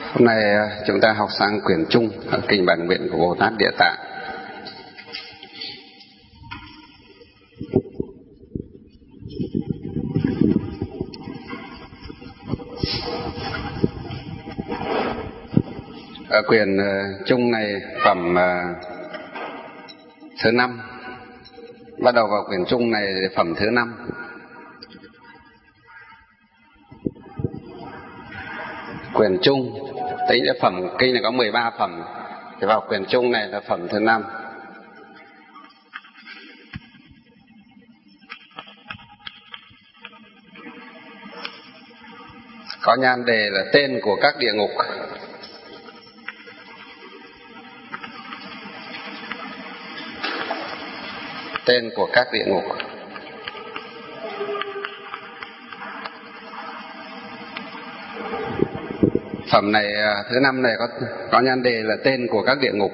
Hôm nay chúng ta học sang quyển Trung Kinh Bản Nguyện của Bồ Tát Địa Tạng. Ở quyển Trung này phẩm thứ 5. Bắt đầu vào quyển Trung này phẩm thứ 5. Quyển Trung tính là phẩm kinh này có 13 phẩm, thì vào quyển Trung này là phẩm thứ 5. Có nhan đề là tên của các địa ngục. Tên của các địa ngục. Phẩm này thứ 5 này có nhan đề là tên của các địa ngục.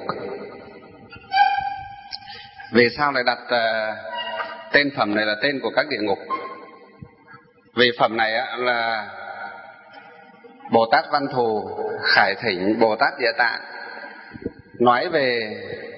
Vì sao lại đặt tên phẩm này là tên của các địa ngục? Vì phẩm này là Bồ Tát Văn Thù khải thỉnh Bồ Tát Địa Tạng nói về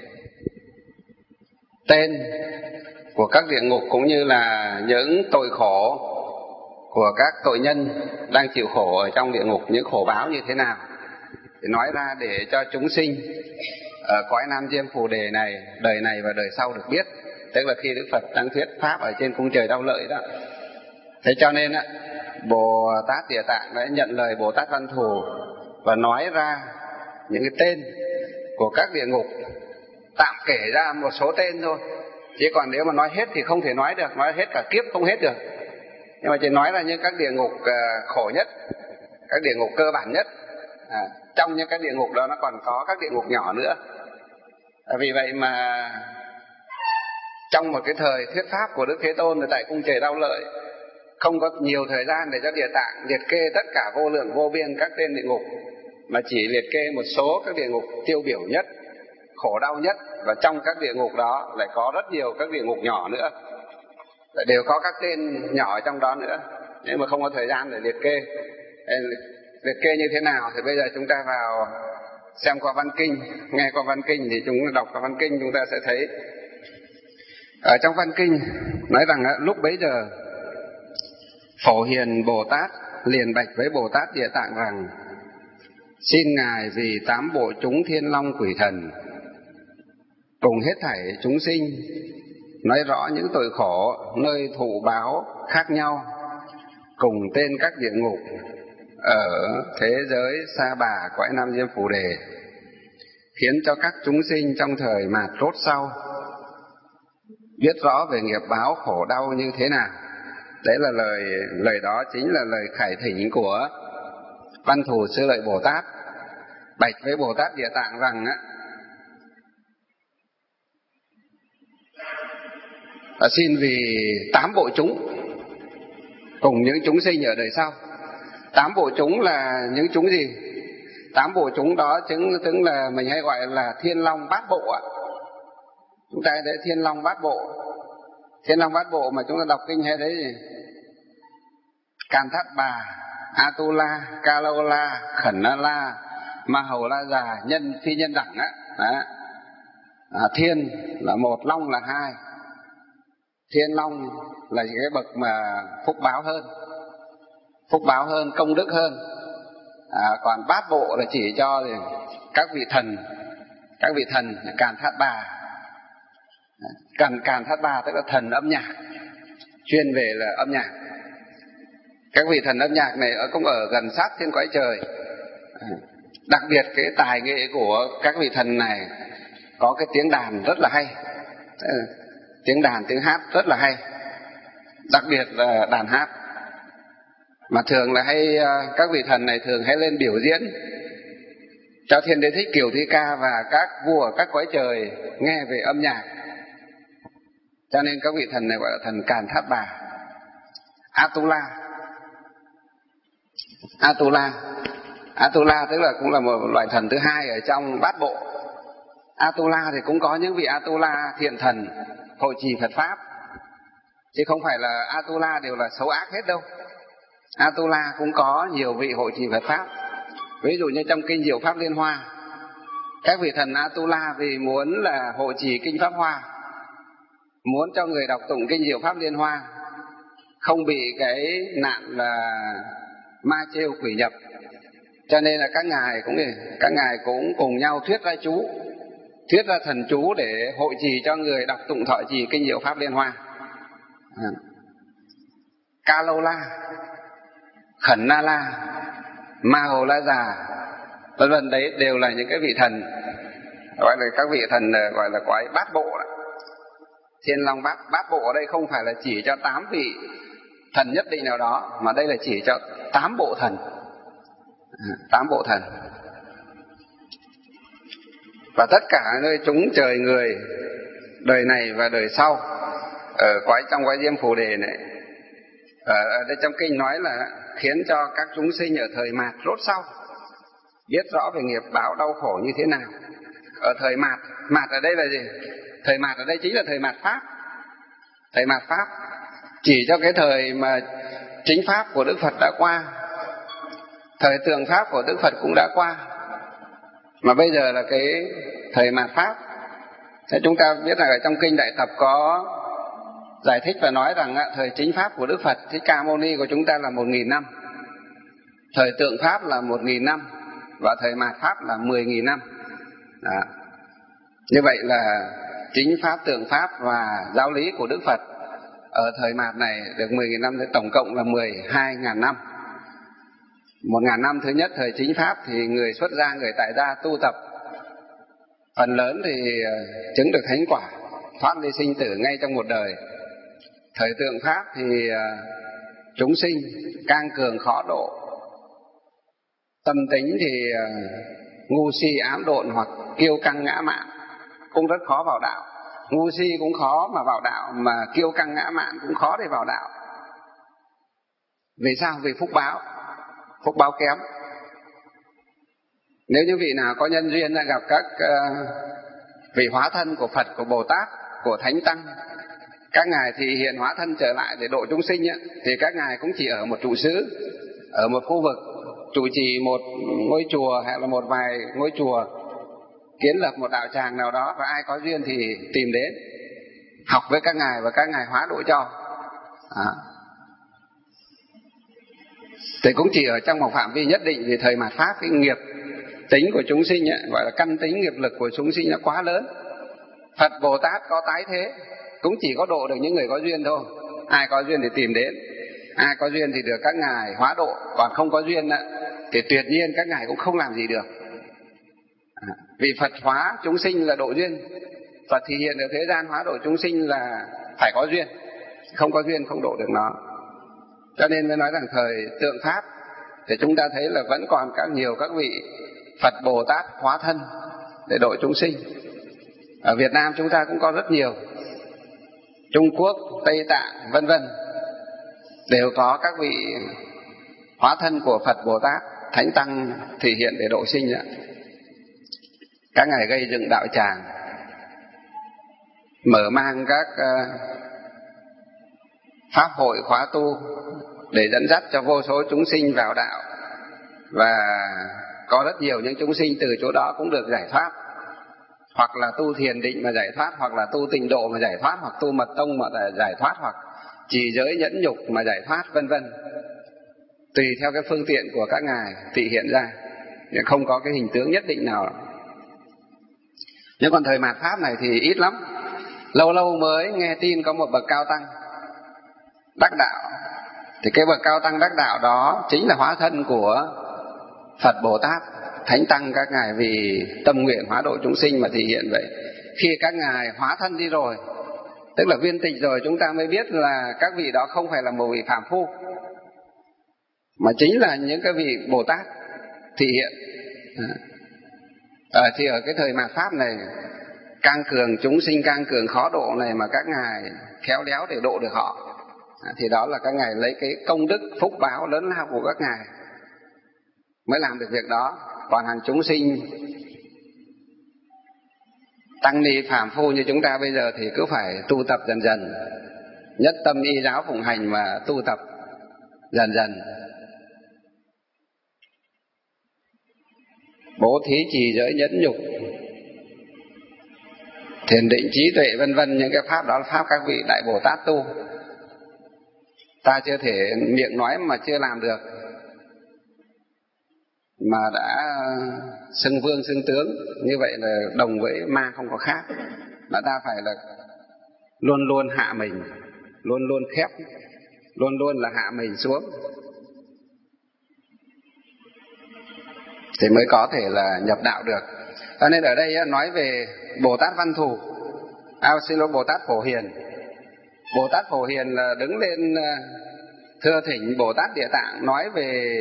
tên của các địa ngục, cũng như là những tội khổ của các tội nhân đang chịu khổ ở trong địa ngục, những khổ báo như thế nào, thì nói ra để cho chúng sinh ở cõi Nam Diêm Phù Đề này, đời này và đời sau được biết, tức là khi Đức Phật đang thuyết pháp ở trên cung trời Đau Lợi đó. Thế cho nên Bồ Tát Địa Tạng đã nhận lời Bồ Tát Văn Thù và nói ra những cái tên của các địa ngục, tạm kể ra một số tên thôi, chứ còn nếu mà nói hết thì không thể nói được, nói hết cả kiếp không hết được. Nhưng mà chỉ nói là những các địa ngục khổ nhất, các địa ngục cơ bản nhất. Trong những các địa ngục đó nó còn có các địa ngục nhỏ nữa. Vì vậy mà trong một cái thời thuyết pháp của Đức Thế Tôn ở tại cung trời Đau Lợi, không có nhiều thời gian để cho Địa Tạng liệt kê tất cả vô lượng vô biên các tên địa ngục, mà chỉ liệt kê một số các địa ngục tiêu biểu nhất, khổ đau nhất. Và trong các địa ngục đó lại có rất nhiều các địa ngục nhỏ nữa, đều có các tên nhỏ trong đó nữa, nhưng mà không có thời gian để liệt kê. Liệt kê như thế nào thì bây giờ chúng ta vào xem qua văn kinh, nghe qua văn kinh, thì chúng đọc qua văn kinh chúng ta sẽ thấy. Ở trong văn kinh nói rằng lúc bấy giờ Phổ Hiền Bồ Tát liền bạch với Bồ Tát Địa Tạng rằng: xin Ngài vì 8 bộ chúng thiên long quỷ thần cùng hết thảy chúng sinh nói rõ những tội khổ nơi thụ báo khác nhau, cùng tên các địa ngục ở thế giới Sa Bà cõi Nam Diêm Phù Đề, khiến cho các chúng sinh trong thời mạt rốt sau biết rõ về nghiệp báo khổ đau như thế nào. Đấy là lời đó chính là lời khải thỉnh của Văn Thù Sư Lợi Bồ Tát bạch với Bồ Tát Địa Tạng rằng xin vì 8 bộ chúng cùng những chúng sinh ở đời sau. 8 bộ chúng là những chúng gì? 8 bộ chúng đó tức là mình hay gọi là thiên long bát bộ ạ. Chúng ta thấy thiên long bát bộ. Thiên long bát bộ mà chúng ta đọc kinh hay thấy gì? Can Thát Bà, Atula, Kalola, Khẩn La, Ma Hầu La Già, Nhân Phi Nhân Đẳng á. Thiên là 1, long là 2. Thiên long là cái bậc mà phúc báo hơn, công đức hơn. Còn bát bộ là chỉ cho các vị thần Càn Thát Bà. Càn Thát Bà tức là thần âm nhạc, chuyên về là âm nhạc. Các vị thần âm nhạc này cũng ở gần sát trên cõi trời. Đặc biệt cái tài nghệ của các vị thần này có cái tiếng đàn rất là hay, tiếng đàn, tiếng hát rất là hay, đặc biệt là đàn hát. Mà thường là các vị thần này thường hay lên biểu diễn cho Thiên Đế Thích Kiều Thi Ca và các vua các cõi trời nghe về âm nhạc. Cho nên các vị thần này gọi là thần Càn Thát Bà. Atula tức là cũng là một loại thần thứ hai ở trong bát bộ. Atula thì cũng có những vị Atula thiện thần hộ trì Phật pháp, chứ không phải là Atula đều là xấu ác hết đâu. Atula cũng có nhiều vị hộ trì Phật pháp. Ví dụ như trong kinh Diệu Pháp Liên Hoa, các vị thần Atula vì muốn là hộ trì kinh Pháp Hoa, muốn cho người đọc tụng kinh Diệu Pháp Liên Hoa không bị cái nạn là ma trêu quỷ nhập, cho nên là các ngài cũng cùng nhau thuyết ra thần chú để hộ trì cho người đọc tụng thọ trì kinh Diệu Pháp Liên Hoa. Ca Lâu La, Khẩn Na La, Ma Hồ La Già, vân vân, đấy đều là những cái vị thần gọi là các vị thần gọi là quái bát bộ đó. Thiên Long bát bộ ở đây không phải là chỉ cho 8 vị thần nhất định nào đó, mà đây là chỉ cho 8 bộ thần. 8 bộ thần. Và tất cả nơi chúng trời người đời này và đời sau ở trong quái Diêm Phù Đề này, ở đây trong kinh nói là khiến cho các chúng sinh ở thời mạt rốt sau biết rõ về nghiệp báo đau khổ như thế nào. Ở thời mạt ở đây là gì? Thời mạt ở đây chính là thời mạt Pháp. Thời mạt Pháp chỉ cho cái thời mà chính Pháp của Đức Phật đã qua, thời tượng Pháp của Đức Phật cũng đã qua, mà bây giờ là cái thời mạt Pháp. Thế chúng ta biết là ở trong kinh Đại Tập có giải thích và nói rằng thời chính Pháp của Đức Phật Thích Ca Mâu Ni của chúng ta là 1.000 năm, thời tượng Pháp là 1.000 năm, và thời mạt Pháp là 10.000 năm. Đó. Như vậy là chính Pháp, tượng Pháp và giáo lý của Đức Phật ở thời mạt này được 10.000 năm, tổng cộng là 12.000 năm. 1.000 năm thứ nhất thời chính Pháp thì người xuất gia, người tại gia tu tập, phần lớn thì chứng được thánh quả, thoát ly sinh tử ngay trong một đời. Thời tượng Pháp thì chúng sinh cang cường khó độ, tâm tính thì ngu si ám độn hoặc kiêu căng ngã mạn, cũng rất khó vào đạo. Ngu si cũng khó mà vào đạo, mà kiêu căng ngã mạn cũng khó để vào đạo. Vì sao? Vì phúc báo kém. Nếu như vị nào có nhân duyên gặp các vị hóa thân của Phật, của Bồ Tát, của Thánh Tăng, các ngài thì hiện hóa thân trở lại để độ chúng sinh ấy, thì các ngài cũng chỉ ở một trụ xứ, ở một khu vực, trụ trì một ngôi chùa hay là một vài ngôi chùa, kiến lập một đạo tràng nào đó, và ai có duyên thì tìm đến học với các ngài và các ngài hóa độ cho. Thì cũng chỉ ở trong một phạm vi nhất định, vì thời mạt Pháp cái nghiệp tính của chúng sinh ấy, gọi là căn tính nghiệp lực của chúng sinh nó quá lớn. Phật Bồ Tát có tái thế cũng chỉ có độ được những người có duyên thôi. Ai có duyên thì tìm đến, ai có duyên thì được các ngài hóa độ, còn không có duyên thì tuyệt nhiên các ngài cũng không làm gì được. Vì Phật hóa chúng sinh là độ duyên, Phật thì hiện ở thế gian hóa độ chúng sinh là phải có duyên, không có duyên không độ được nó. Cho nên mới nói rằng thời tượng Pháp thì chúng ta thấy là vẫn còn nhiều các vị Phật Bồ Tát hóa thân để độ chúng sinh. Ở Việt Nam chúng ta cũng có rất nhiều, Trung Quốc, Tây Tạng vân vân, đều có các vị hóa thân của Phật Bồ Tát, Thánh Tăng thể hiện để độ sinh. Các ngài gây dựng đạo tràng, mở mang các pháp hội khóa tu để dẫn dắt cho vô số chúng sinh vào đạo, và có rất nhiều những chúng sinh từ chỗ đó cũng được giải thoát, hoặc là tu thiền định mà giải thoát, hoặc là tu tịnh độ mà giải thoát, hoặc tu mật tông mà giải thoát, hoặc trì giới nhẫn nhục mà giải thoát, vân vân, tùy theo cái phương tiện của các ngài thị hiện ra, không có cái hình tướng nhất định nào. Nhưng còn thời mạt Pháp này thì ít lắm, lâu lâu mới nghe tin có một bậc cao tăng đắc đạo. Thì cái bậc cao tăng đắc đạo đó chính là hóa thân của Phật Bồ Tát, Thánh Tăng các ngài vì tâm nguyện hóa độ chúng sinh mà thể hiện vậy. Khi các ngài hóa thân đi rồi, tức là viên tịch rồi, chúng ta mới biết là các vị đó không phải là một vị phàm phu, mà chính là những cái vị Bồ Tát thể hiện. Thì ở cái thời mạt Pháp này, cang cường chúng sinh, cang cường khó độ này mà các ngài khéo léo để độ được họ, thì đó là các ngài lấy cái công đức phúc báo lớn lao của các ngài mới làm được việc đó. Còn hàng chúng sinh tăng ni phàm phu như chúng ta bây giờ thì cứ phải tu tập dần dần, nhất tâm y giáo phụng hành mà tu tập dần dần. bố thí, trì giới, nhẫn nhục, thiền định, trí tuệ, vân vân. Những cái pháp đó là pháp các vị Đại Bồ Tát tu. Ta chưa thể miệng nói mà chưa làm được, mà đã xưng vương xưng tướng, như vậy là đồng với ma không có khác. Mà ta phải là luôn luôn hạ mình, luôn luôn khép, luôn luôn là hạ mình xuống, thì mới có thể là nhập đạo được. Cho nên ở đây nói về Bồ Tát Văn Thù, Bồ Tát Phổ Hiền. Bồ Tát Phổ Hiền là đứng lên thưa thỉnh Bồ Tát Địa Tạng nói về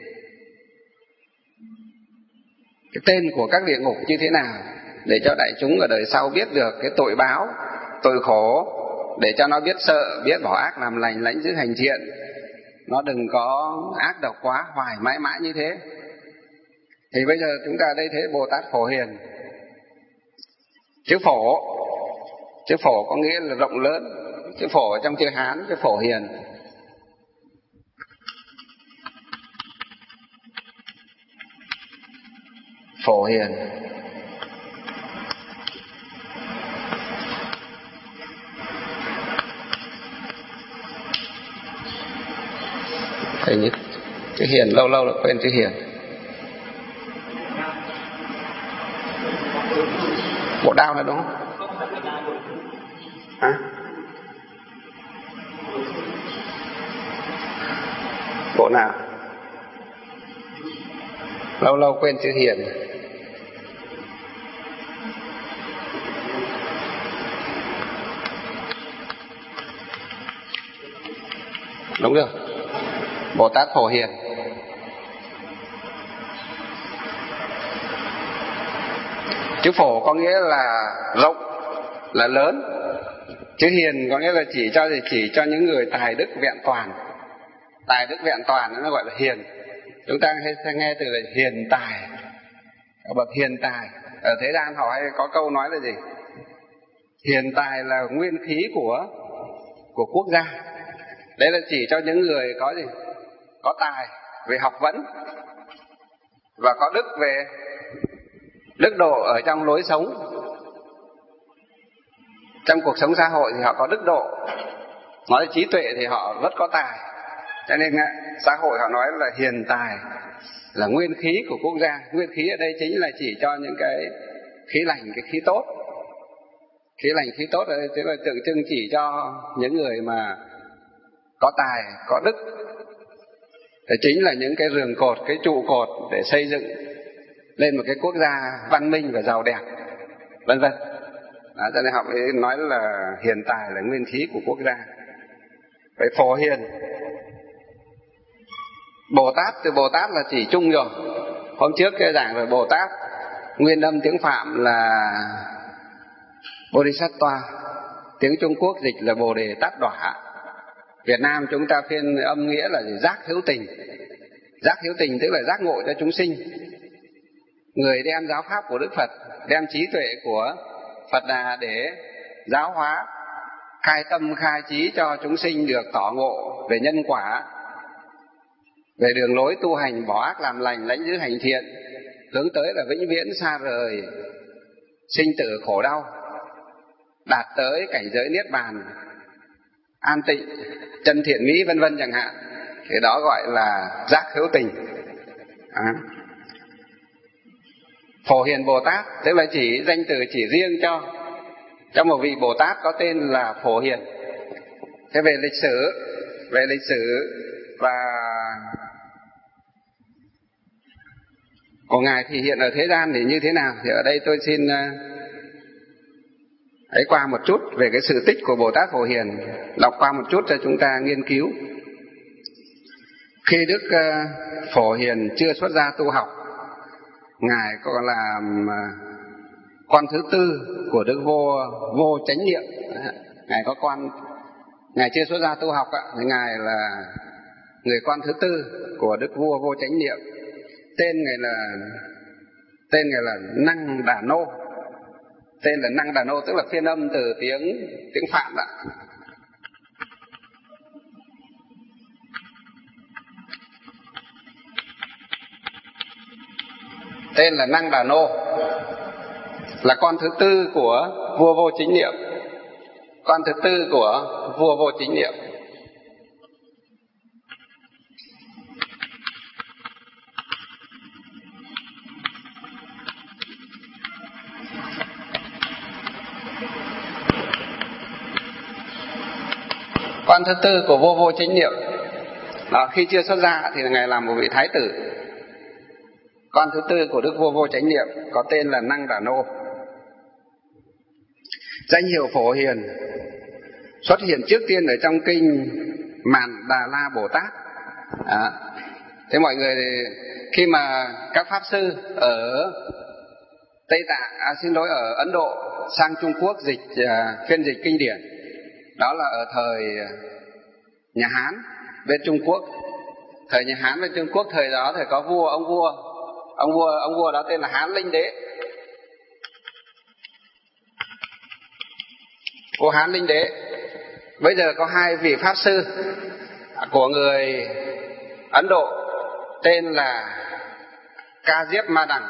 cái tên của các địa ngục như thế nào, để cho đại chúng ở đời sau biết được cái tội báo, tội khổ, để cho nó biết sợ, biết bỏ ác làm lành, lãnh giữ hành thiện, nó đừng có ác độc quá, hoài mãi mãi như thế. Thì bây giờ chúng ta đây thấy Bồ Tát Phổ Hiền. Chữ phổ có nghĩa là rộng lớn, chữ phổ ở trong chữ Hán, chữ Phổ Hiền. Phổ Hiền hình như chữ Hiền lâu lâu là quên chữ Hiền. Bộ đao là đúng không? Hả? Bộ nào? Lâu lâu quên chữ Hiền. Đúng rồi, Bồ Tát Phổ Hiền. Chữ phổ có nghĩa là rộng, là lớn. Chữ hiền có nghĩa là chỉ cho những người tài đức vẹn toàn. Tài đức vẹn toàn nó gọi là hiền. Chúng ta hay nghe từ là hiền tài, bậc hiền tài. Ở thế gian họ hay có câu nói là gì? Hiền tài là nguyên khí của quốc gia. Đấy là chỉ cho những người có gì? Có tài về học vấn, và có đức về đức độ ở trong lối sống. Trong cuộc sống xã hội thì họ có đức độ. Nói trí tuệ thì họ rất có tài. Cho nên xã hội họ nói là hiền tài là nguyên khí của quốc gia. Nguyên khí ở đây chính là chỉ cho những cái khí lành, cái khí tốt. Khí lành, khí tốt ở đây tức là tượng trưng chỉ cho những người mà có tài, có đức. Thì chính là những cái giường cột, cái trụ cột để xây dựng lên một cái quốc gia văn minh và giàu đẹp, vân vân. Cho nên họ mới nói là hiền tài là nguyên khí của quốc gia. Vậy Phổ Hiền, Bồ Tát, từ Bồ Tát là chỉ chung rồi. Hôm trước cái giảng về Bồ Tát, nguyên âm tiếng Phạm là Bodhisattva, tiếng Trung Quốc dịch là Bồ Đề Tát Đọa. Việt Nam chúng ta phiên âm nghĩa là giác hữu tình. Giác hữu tình tức là giác ngộ cho chúng sinh. Người đem giáo pháp của Đức Phật, đem trí tuệ của Phật Đà để giáo hóa, khai tâm khai trí cho chúng sinh được tỏ ngộ về nhân quả, về đường lối tu hành, bỏ ác làm lành, lãnh giữ hành thiện, hướng tới là vĩnh viễn xa rời sinh tử khổ đau, đạt tới cảnh giới niết bàn, an tịnh, chân thiện mỹ, vân vân chẳng hạn. Thì đó gọi là giác hữu tình. Phổ Hiền Bồ Tát tức là chỉ danh từ chỉ riêng cho một vị Bồ Tát có tên là Phổ Hiền. Thế về lịch sử và của Ngài thì hiện ở thế gian thì như thế nào, thì ở đây tôi xin ấy qua một chút về cái sự tích của Bồ Tát Phổ Hiền, đọc qua một chút cho chúng ta nghiên cứu. Khi Đức Phổ Hiền chưa xuất gia tu học, Ngài còn là con thứ tư của Đức Vô Chánh Niệm. Ngài có con, Ngài chưa xuất gia tu học, Ngài là người con thứ tư của Đức Vua Vô Chánh Niệm. Tên Ngài là Năng Đà Nô. Tên là Năng Đà Nô tức là phiên âm từ tiếng Phạn đó. tên là Năng Đà Nô, là con thứ tư của vua Vô Chính Niệm, con thứ tư của vua Vô Chính Niệm. Con thứ tư của vua Vô Chính Niệm đó, khi chưa xuất gia thì ngài làm một vị thái tử. Con thứ tư của đức vua Vô Chánh Niệm có tên là Năng Đà Nô. Danh hiệu Phổ Hiền xuất hiện trước tiên ở trong kinh Mạn Đà La Bồ Tát. Thế mọi người khi mà các pháp sư ở Tây Tạng, ở Ấn Độ sang Trung Quốc phiên dịch kinh điển, đó là ở thời nhà Hán bên Trung Quốc. Thời nhà Hán bên Trung Quốc thời đó thì có ông vua đó tên là Hán Linh Đế. Vua Hán Linh Đế. Bây giờ có hai vị pháp sư của người Ấn Độ tên là Ca Diếp Ma Đằng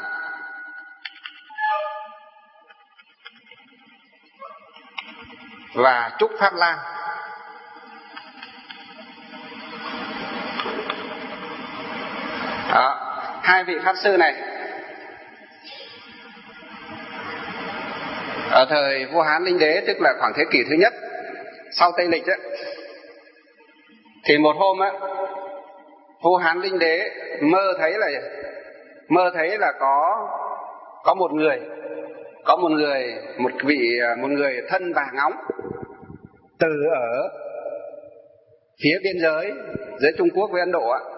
và Trúc Pháp Lan. Đó, hai vị pháp sư này ở thời vua Hán Linh Đế, tức là khoảng thế kỷ thứ nhất sau Tây Lịch ấy, thì một hôm á, vua Hán Linh Đế mơ thấy là có một người thân vàng óng từ ở phía biên giới giữa Trung Quốc với Ấn Độ á,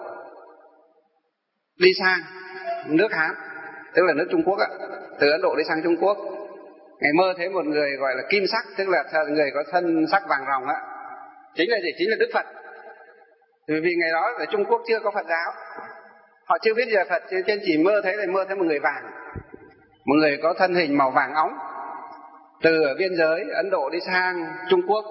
đi sang nước Hán, tức là nước Trung Quốc á, từ Ấn Độ đi sang Trung Quốc. Ngài mơ thấy một người gọi là kim sắc, tức là người có thân sắc vàng ròng á, chính là gì? Chính là Đức Phật. Vì ngày đó ở Trung Quốc chưa có Phật giáo, họ chưa biết về Phật, cho nên chỉ mơ thấy một người vàng, một người có thân hình màu vàng óng từ ở biên giới Ấn Độ đi sang Trung Quốc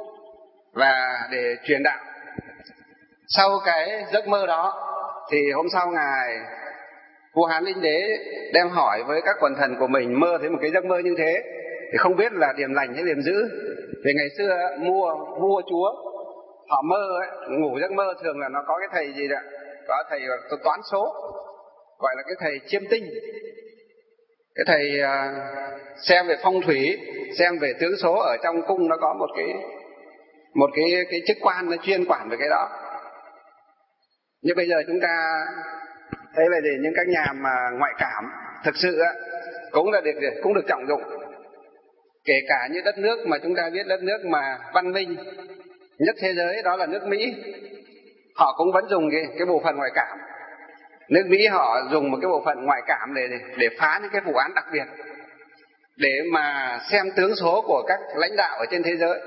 và để truyền đạo. Sau cái giấc mơ đó thì hôm sau vua Hán Linh Đế đem hỏi với các quần thần của mình mơ thấy một cái giấc mơ như thế thì không biết là điềm lành hay điềm dữ. Vì ngày xưa vua chúa họ mơ ấy, ngủ giấc mơ thường là nó có cái thầy gì đó, có thầy toán số gọi là cái thầy chiêm tinh, cái thầy xem về phong thủy, xem về tướng số. Ở trong cung nó có một cái chức quan nó chuyên quản về cái đó. Nhưng bây giờ chúng ta thấy là gì, những các nhà mà ngoại cảm thực sự á, cũng được trọng dụng. Kể cả như đất nước mà chúng ta biết, đất nước mà văn minh nhất thế giới đó là nước Mỹ, họ cũng vẫn dùng cái bộ phận ngoại cảm. Nước Mỹ họ dùng một cái bộ phận ngoại cảm để phá những cái vụ án đặc biệt, để mà xem tướng số của các lãnh đạo ở trên thế giới,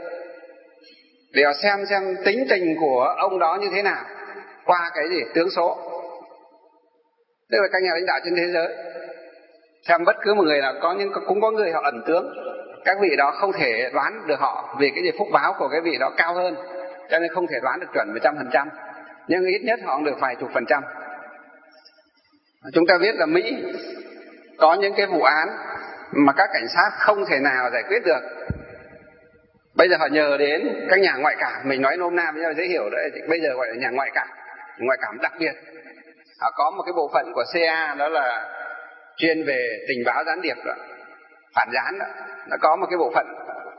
để họ xem tính tình của ông đó như thế nào qua cái gì tướng số. Tức là các nhà lãnh đạo trên thế giới xem bất cứ một người nào cũng có người họ ẩn tướng, các vị đó không thể đoán được họ, vì cái gì phúc báo của cái vị đó cao hơn, cho nên không thể đoán được chuẩn 100%, nhưng ít nhất họ cũng được vài chục %. Chúng ta biết là Mỹ có những cái vụ án mà các cảnh sát không thể nào giải quyết được, bây giờ họ nhờ đến các nhà ngoại cảm. Mình nói nôm na với nhau dễ hiểu đấy, bây giờ gọi là nhà ngoại cảm đặc biệt. Họ có một cái bộ phận của CIA, đó là chuyên về tình báo gián điệp đó, phản gián đó. Nó có một cái bộ phận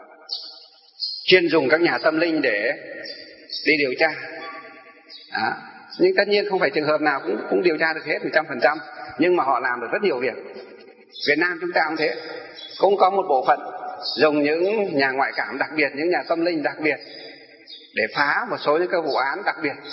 chuyên dùng các nhà tâm linh để đi điều tra đó. Nhưng tất nhiên không phải trường hợp nào cũng điều tra được hết 100%, nhưng mà họ làm được rất nhiều việc. Việt Nam chúng ta cũng thế, cũng có một bộ phận dùng những nhà ngoại cảm đặc biệt, những nhà tâm linh đặc biệt để phá một số những cái vụ án đặc biệt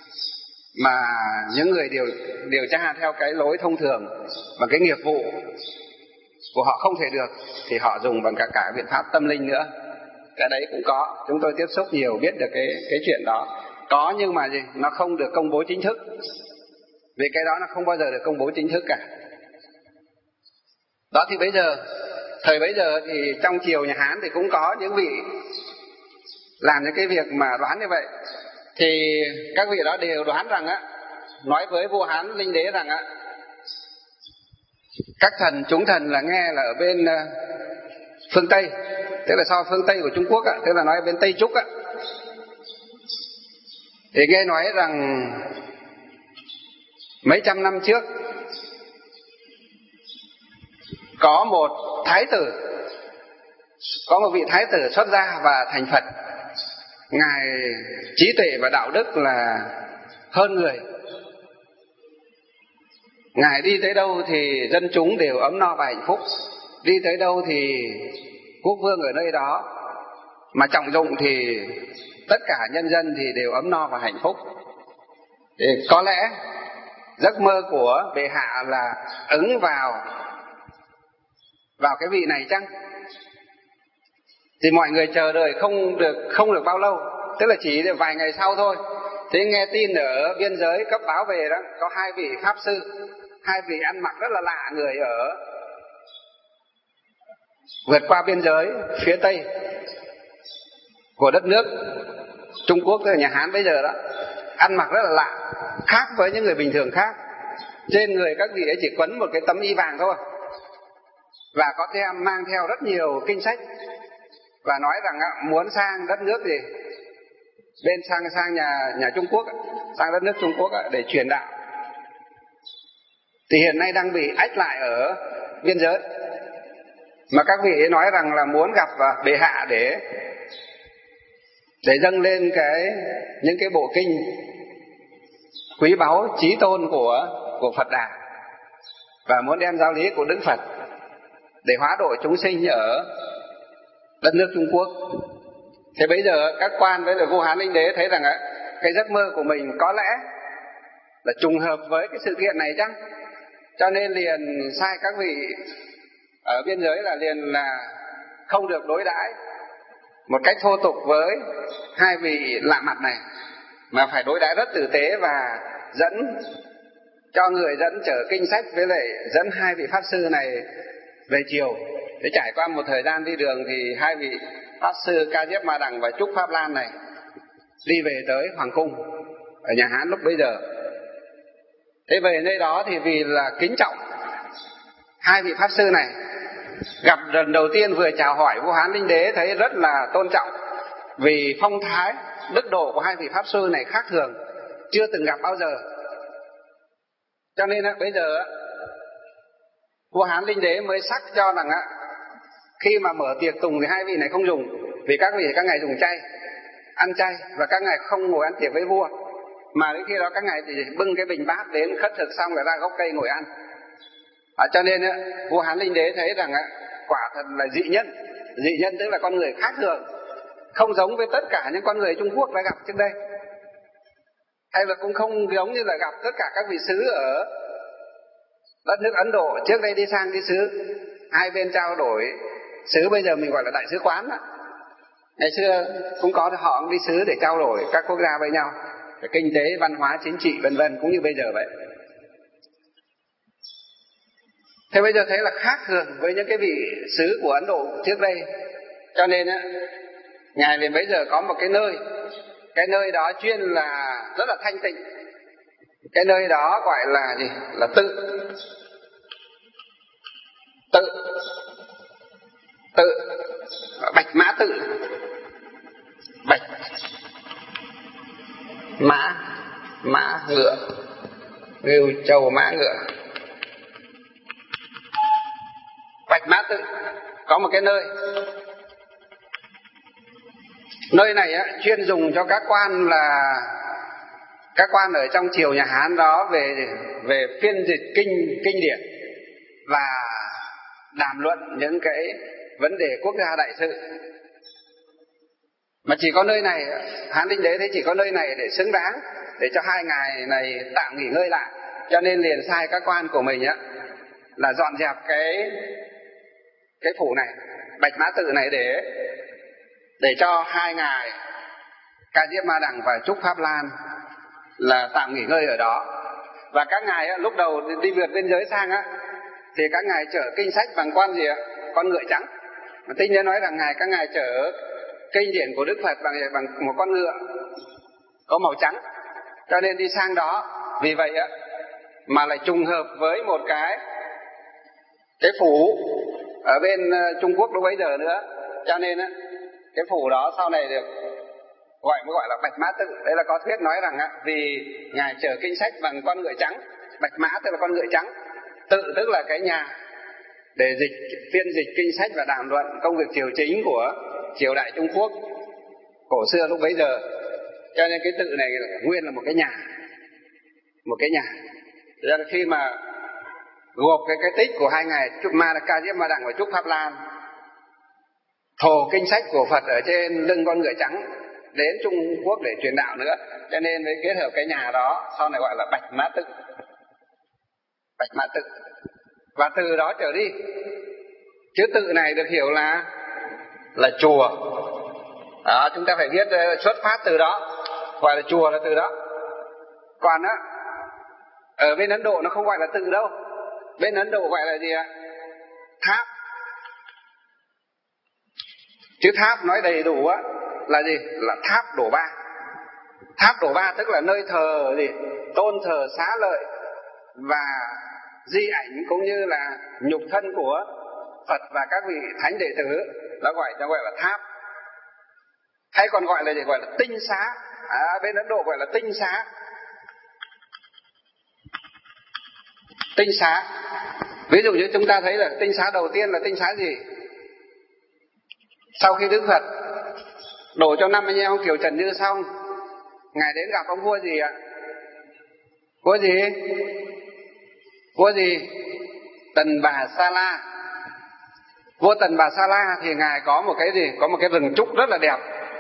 mà những người điều tra theo cái lối thông thường và cái nghiệp vụ của họ không thể được, thì họ dùng bằng cả biện pháp tâm linh nữa. Cái đấy cũng có, chúng tôi tiếp xúc nhiều biết được cái chuyện đó. Có, nhưng mà gì, nó không được công bố chính thức, vì cái đó nó không bao giờ được công bố chính thức cả. Đó thì thời bấy giờ thì trong triều nhà Hán thì cũng có những vị làm những cái việc mà đoán như vậy. Thì các vị đó đều đoán rằng á, nói với vua Hán Linh Đế rằng á, Các thần, chúng thần là nghe là ở bên phương Tây, tức là so phương Tây của Trung Quốc, tức là nói bên Tây Trúc. Thì nghe nói rằng mấy trăm năm trước có một vị thái tử xuất gia và thành Phật. Ngài trí tuệ và đạo đức là hơn người. Ngài đi tới đâu thì dân chúng đều ấm no và hạnh phúc, đi tới đâu thì quốc vương ở nơi đó, mà trọng dụng thì tất cả nhân dân thì đều ấm no và hạnh phúc. Thì có lẽ giấc mơ của bệ hạ là ứng vào cái vị này chăng? Thì mọi người chờ đợi không được bao lâu, tức là chỉ được vài ngày sau thôi. Thế nghe tin ở biên giới cấp báo về đó, có hai vị pháp sư, hai vị ăn mặc rất là lạ người ở vượt qua biên giới phía Tây của đất nước Trung Quốc, tức là nhà Hán bây giờ đó, ăn mặc rất là lạ, khác với những người bình thường khác. Trên người các vị ấy chỉ quấn một cái tấm y vàng thôi, và có mang theo rất nhiều kinh sách, và nói rằng muốn sang đất nước gì bên sang nhà Trung Quốc, sang đất nước Trung Quốc để truyền đạo. Thì hiện nay đang bị ách lại ở biên giới, mà các vị ấy nói rằng là muốn gặp bệ hạ để dâng lên những cái bộ kinh quý báu chí tôn của Phật Đà, và muốn đem giáo lý của Đức Phật để hóa độ chúng sinh ở đất nước Trung Quốc. Thế bây giờ các quan với vua Hán Linh Đế thấy rằng cái giấc mơ của mình có lẽ là trùng hợp với cái sự kiện này chăng, cho nên liền sai các vị ở biên giới là không được đối đãi một cách thô tục với hai vị lạ mặt này, mà phải đối đãi rất tử tế và cho người dẫn chở kinh sách với lại dẫn hai vị pháp sư này về chiều. Để trải qua một thời gian đi đường thì hai vị pháp sư Ca Diếp Ma Đằng và Trúc Pháp Lan này đi về tới hoàng cung ở nhà Hán lúc bấy giờ. Thế về nơi đó thì vì là kính trọng hai vị pháp sư này, gặp lần đầu tiên vừa chào hỏi vua Hán Linh Đế thấy rất là tôn trọng, vì phong thái đức độ của hai vị pháp sư này khác thường, chưa từng gặp bao giờ. Cho nên bây giờ vua Hán Linh Đế mới sắc cho rằng khi mà mở tiệc tùng thì hai vị này không dùng, vì các ngài dùng chay, ăn chay, và các ngài không ngồi ăn tiệc với vua, mà đến khi đó các ngài chỉ bưng cái bình bát đến khất thực xong rồi ra gốc cây ngồi ăn. Cho nên vua Hán Linh Đế thấy rằng quả thật là dị nhân tức là con người khác thường, không giống với tất cả những con người Trung Quốc đã gặp trước đây, hay là cũng không giống như là gặp tất cả các vị sứ ở đất nước Ấn Độ trước đây đi sang đi sứ, hai bên trao đổi sứ, bây giờ mình gọi là đại sứ quán đó. Ngày xưa cũng có họ cũng đi sứ để trao đổi các quốc gia với nhau, kinh tế, văn hóa, chính trị vân vân, cũng như bây giờ vậy. Thế bây giờ thấy là khác thường với những cái vị sứ của Ấn Độ trước đây, cho nên ngài liền bây giờ có một cái nơi đó chuyên là rất là thanh tịnh. Cái nơi đó gọi là gì? Là tự Bạch Mã Tự. Bạch mã ngựa, ngưu trâu mã ngựa. Bạch Mã Tự có một cái nơi này chuyên dùng cho các quan ở trong triều nhà Hán đó về phiên dịch kinh điển và đàm luận những cái vấn đề quốc gia đại sự. Mà chỉ có nơi này, Hán Linh Đế thấy chỉ có nơi này để xứng đáng để cho hai ngài này tạm nghỉ ngơi lại, cho nên liền sai các quan của mình là dọn dẹp cái phủ này, Bạch Mã Tự này, để cho hai ngài Ca Diếp Ma Đằng và Trúc Pháp Lan là tạm nghỉ ngơi ở đó. Và các ngài lúc đầu đi vượt biên giới sang thì các ngài chở kinh sách bằng con ngựa trắng. Mà Tinh Nhân nói rằng các ngài chở kinh điển của Đức Phật bằng một con ngựa có màu trắng, cho nên đi sang đó vì vậy mà lại trùng hợp với một cái cái phủ ở bên Trung Quốc lúc bấy giờ nữa. Cho nên á, cái phủ đó sau này được mới gọi là Bạch Mã Tự. Đây là có thuyết nói rằng á, vì ngài chở kinh sách bằng con ngựa trắng. Bạch Mã tức là con ngựa trắng, tự tức là cái nhà để phiên dịch kinh sách và đàm luận công việc triều chính của triều đại Trung Quốc cổ xưa lúc bấy giờ. Cho nên cái tự này nguyên là một cái nhà. Cho nên khi mà gộp cái tích của hai ngài Ca Diếp Ma Đặng và Trúc Pháp Lan thồ kinh sách của Phật ở trên lưng con ngựa trắng đến Trung Quốc để truyền đạo nữa, cho nên mới kết hợp cái nhà đó sau này gọi là Bạch Mã Tự. Và từ đó trở đi, chữ tự này được hiểu là chùa. Đó, chúng ta phải biết xuất phát từ đó, gọi là chùa là từ đó. Còn á, ở bên Ấn Độ nó không gọi là tự đâu. Bên Ấn Độ gọi là gì ạ? Tháp. Chữ tháp nói đầy đủ á là gì? Là tháp đổ ba. Tháp đổ ba tức là nơi thờ gì? Tôn thờ xá lợi và di ảnh cũng như là nhục thân của Phật và các vị thánh đệ tử, nó gọi là tháp. Hay còn gọi là gì? Gọi là tinh xá. Bên Ấn Độ gọi là tinh xá. Tinh xá. Ví dụ như chúng ta thấy là tinh xá đầu tiên là tinh xá gì? Sau khi Đức Phật đổ cho 5 anh em Kiều Trần Như xong, ngài đến gặp ông vua gì ạ? Vua gì? Tần Bà Sa La. Vua Tần Bà Sa La thì ngài có một cái gì? Có một cái rừng trúc rất là đẹp.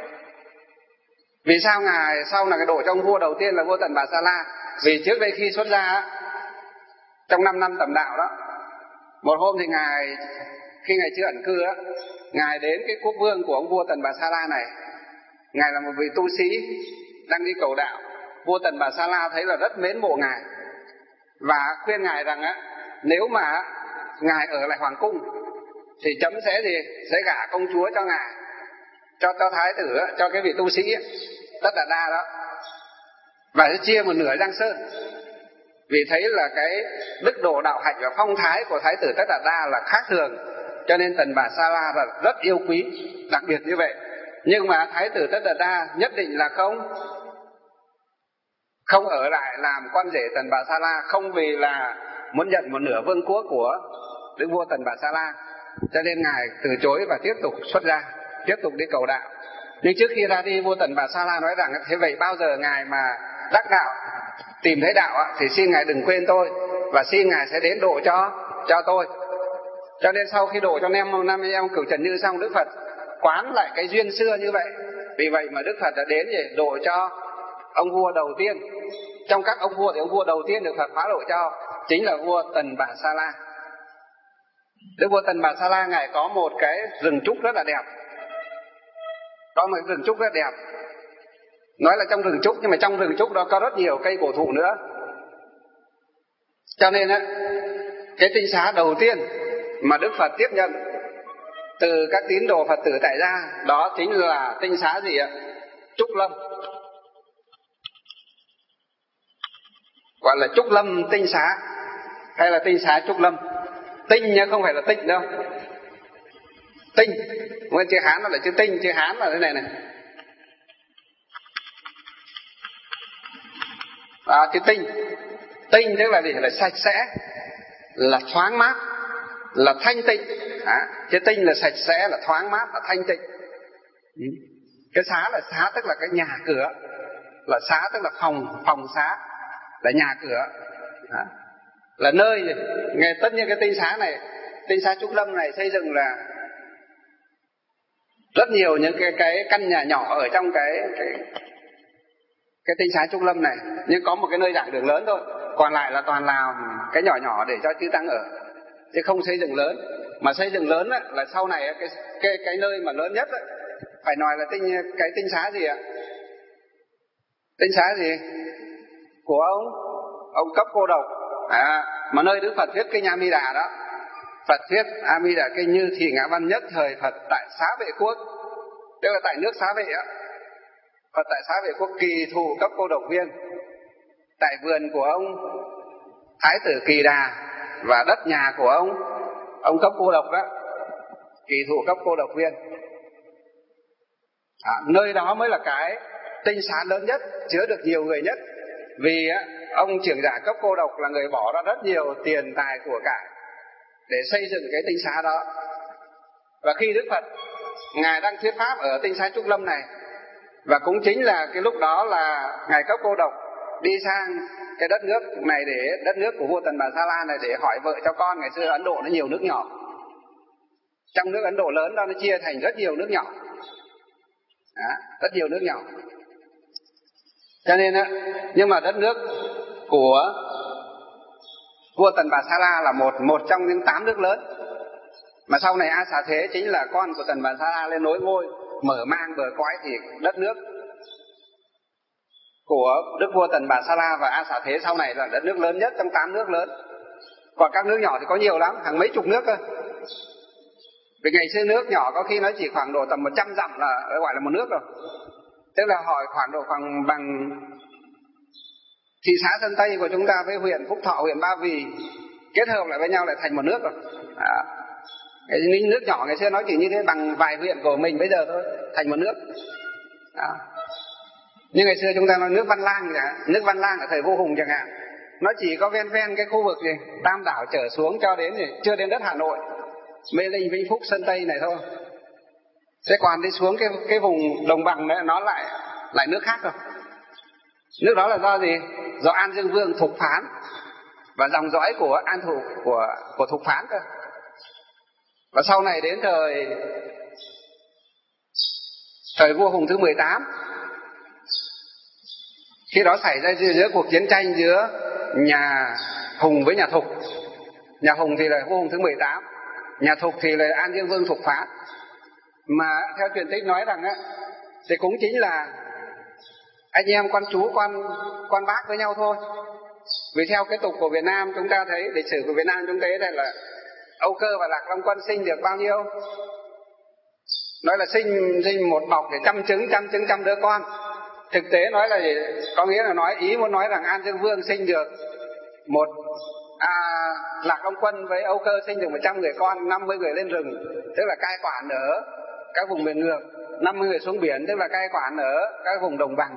Vì sao ngài sau là cái đổ cho ông vua đầu tiên là vua Tần Bà Sa La? Vì trước đây khi xuất gia trong 5 năm tầm đạo đó, một hôm thì khi ngài chưa ẩn cư á, ngài đến cái quốc vương của ông vua Tần Bà Sa La này. Ngài là một vị tu sĩ đang đi cầu đạo. Vua Tần Bà Sa La thấy là rất mến mộ ngài và khuyên ngài rằng á, nếu mà ngài ở lại hoàng cung thì chấm sẽ gả công chúa cho ngài, cho thái tử, cho cái vị tu sĩ Tất Đạt Đa đó, và sẽ chia một nửa Giang Sơn. Vì thấy là cái đức độ đạo hạnh và phong thái của thái tử Tất Đạt Đa là khác thường, cho nên Tần Bà Sa La là rất yêu quý, đặc biệt như vậy. Nhưng mà thái tử Tất Đạt Đa nhất định là không ở lại làm con rể Tần Bà Sa La, không vì là muốn nhận một nửa vương quốc của đức vua Tần Bà Sa La, cho nên ngài từ chối và tiếp tục xuất gia, tiếp tục đi cầu đạo. Nhưng trước khi ra đi, vua Tần Bà Sa La nói rằng thế vậy bao giờ ngài mà đắc đạo, tìm thấy đạo thì xin ngài đừng quên tôi, và xin ngài sẽ đến độ cho tôi. Cho nên sau khi độ cho 5 anh em Cửu Trần Như xong, Đức Phật quán lại cái duyên xưa như vậy. Vì vậy mà Đức Phật đã đến để độ cho ông vua đầu tiên. Trong các ông vua thì ông vua đầu tiên được Phật hóa độ cho chính là vua Tần Bà Sa La. Đức vua Tần Bà Sa La ngài có một cái rừng trúc rất là đẹp. Có một rừng trúc rất đẹp. Nói là trong rừng trúc, nhưng mà trong rừng trúc đó có rất nhiều cây cổ thụ nữa. Cho nên cái tinh xá đầu tiên mà Đức Phật tiếp nhận từ các tín đồ Phật tử tại gia, đó chính là tinh xá gì ạ? Trúc Lâm. Gọi là Trúc Lâm tinh xá, hay là tinh xá Trúc Lâm. Tinh nhá, không phải là tịnh đâu. Tinh, nguyên chữ Hán nó là chữ tinh, chữ Hán là thế này này. Chữ tinh. Tinh tức là gì? Là sạch sẽ, là thoáng mát, là thanh tịnh. Chữ tinh là sạch sẽ, là thoáng mát, là thanh tịnh. Cái xá là xá tức là cái nhà cửa, là xá tức là phòng xá, là nhà cửa, là nơi gì? Nghe tất nhiên cái tinh xá này, tinh xá Trúc Lâm này xây dựng là rất nhiều những cái căn nhà nhỏ ở trong cái tinh xá Trúc Lâm này, nhưng có một cái nơi giảng đường lớn thôi, còn lại là toàn làm cái nhỏ nhỏ để cho chư tăng ở, chứ không xây dựng lớn. Mà xây dựng lớn là sau này cái nơi mà lớn nhất phải nói là cái tinh xá gì ạ? Tinh xá gì? Của ông Cấp Cô Độc, mà nơi Đức Phật thuyết kinh A Di Đà đó. Phật thuyết A Di Đà kinh như thì ngã văn nhất thời Phật tại Xá Vệ Quốc, tức là tại nước Xá Vệ á. Phật tại Xá Vệ Quốc kỳ thù Cấp Cô Độc viên tại vườn của ông Thái tử Kỳ Đà và đất nhà của ông ông cấp cô độc đó, kỳ thụ cấp cô độc viên. Nơi đó mới là cái tinh xá lớn nhất, chứa được nhiều người nhất. Vì ông trưởng giả cấp cô độc là người bỏ ra rất nhiều tiền tài của cải để xây dựng cái tinh xá đó. Và khi Đức Phật Ngài đang thuyết pháp ở tinh xá Trúc Lâm này, và cũng chính là cái lúc đó là Ngài cấp cô độc đi sang cái đất nước này, để đất nước của vua Tần Bà Sa La này, để hỏi vợ cho con. Ngày xưa Ấn Độ nó nhiều nước nhỏ, trong nước Ấn Độ lớn đó nó chia thành rất nhiều nước nhỏ, rất nhiều nước nhỏ. Cho nên nhưng mà đất nước của vua Tần Bà Sa La là một trong những 8 nước lớn, mà sau này A Xà Thế chính là con của Tần Bà Sa La lên nối ngôi, mở mang bờ cõi. Thì đất nước của đức vua Tần Bà Sa La và A Xà Thế sau này là đất nước lớn nhất trong 8 nước lớn. Còn các nước nhỏ thì có nhiều lắm, hàng mấy chục nước cơ. Vì ngày xưa nước nhỏ có khi nó chỉ khoảng độ tầm 100 dặm là gọi là một nước rồi. Tức là hỏi khoảng bằng thị xã Sơn Tây của chúng ta với huyện Phúc Thọ, huyện Ba Vì kết hợp lại với nhau lại thành một nước rồi. Cái nước nhỏ ngày xưa nó chỉ như thế, bằng vài huyện của mình bây giờ thôi, thành một nước. Nhưng ngày xưa chúng ta nói nước Văn Lang, nước Văn Lang ở thời Vua Hùng chẳng hạn, nó chỉ có ven cái khu vực gì Tam Đảo trở xuống cho đến chưa đến đất Hà Nội, Mê Linh, Vĩnh Phúc, Sơn Tây này thôi. Thế còn đi xuống cái vùng đồng bằng đấy, nó lại nước khác rồi. Nước đó là do gì? Do An Dương Vương Thục Phán và dòng dõi của An Thủ của Thục Phán cơ. Và sau này đến thời vua Hùng thứ 18, khi đó xảy ra giữa cuộc chiến tranh giữa nhà Hùng với nhà Thục. Nhà Hùng thì là vua Hùng thứ 18, nhà Thục thì là An Dương Vương Thục Phán. Mà theo truyền tích nói rằng thì cũng chính là anh em con chú con bác với nhau thôi. Vì theo cái tục của Việt Nam, chúng ta thấy lịch sử của Việt Nam chúng ta thấy đây là Âu Cơ và Lạc Long Quân sinh được bao nhiêu? Nói là sinh một bọc để trăm đứa con. Thực tế nói là gì? Có nghĩa là ý muốn nói rằng An Dương Vương sinh được Lạc Long Quân với Âu Cơ sinh được 100 người con, 50 người lên rừng, tức là cai quản ở các vùng miền ngược, 50 người xuống biển, tức là cai quản ở các vùng đồng bằng,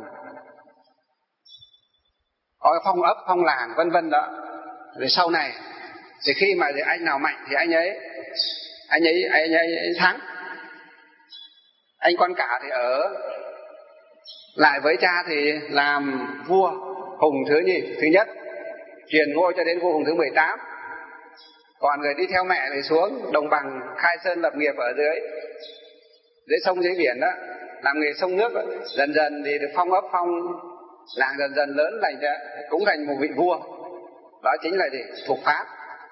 có phong ấp, phong làng, vân vân đó. Rồi sau này thì khi mà anh nào mạnh thì anh ấy thắng. Anh con cả thì ở lại với cha thì làm vua Hùng thứ nhất, truyền ngôi cho đến vua Hùng thứ 18. Còn người đi theo mẹ thì xuống đồng bằng khai sơn lập nghiệp ở dưới sông dưới biển đó, làm nghề sông nước đó. Dần dần thì được phong ấp, phong làng dần lớn thành ra cũng thành một vị vua. Đó chính là Thục Phán.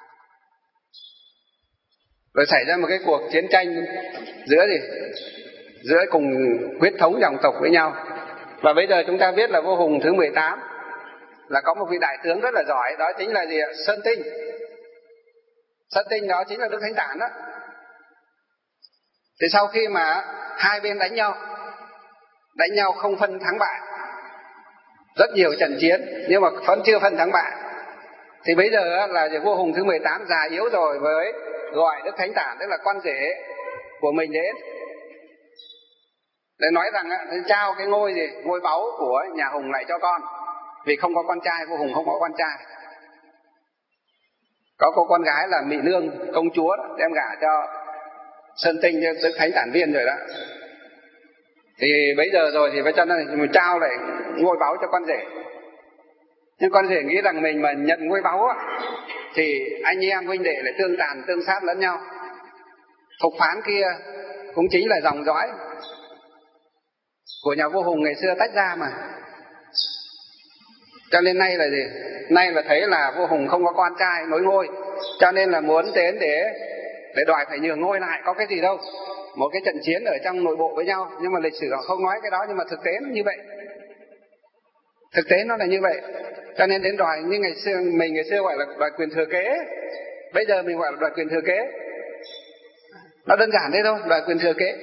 Rồi xảy ra một cái cuộc chiến tranh giữa cùng huyết thống dòng tộc với nhau. Và bây giờ chúng ta biết là vua Hùng thứ 18 là có một vị đại tướng rất là giỏi, đó chính là Sơn Tinh. Sơn Tinh đó chính là Đức Thánh Tản đó. Thì sau khi mà hai bên đánh nhau không phân thắng bại, rất nhiều trận chiến nhưng mà vẫn chưa phân thắng bại, thì bây giờ là vua Hùng thứ 18 già yếu rồi, với gọi Đức Thánh Tản, tức là con rể của mình đến để nói rằng trao cái ngôi báu của nhà Hùng lại cho con, vì không có con trai, vua Hùng không có con trai. Có cô con gái là Mị Nương công chúa đó, đem gả cho Sơn Tinh, Đức Thánh Tản Viên rồi đó. Thì bây giờ rồi thì phải cho nên trao lại ngôi báu cho con rể. Nhưng con rể nghĩ rằng mình mà nhận ngôi báu thì anh em huynh đệ lại tương sát lẫn nhau. Thục Phán kia cũng chính là dòng dõi của nhà vua Hùng ngày xưa tách ra mà. Cho nên nay là gì? Nay là thấy là vua Hùng không có con trai nối ngôi, cho nên là muốn đến để đòi phải nhường ngôi lại. Có cái gì đâu, một cái trận chiến ở trong nội bộ với nhau. Nhưng mà lịch sử họ không nói cái đó, nhưng mà thực tế nó như vậy. Thực tế nó là như vậy. Cho nên đến đòi như ngày xưa gọi là đòi quyền thừa kế, bây giờ mình gọi là đòi quyền thừa kế. Nó đơn giản thế thôi, đòi quyền thừa kế.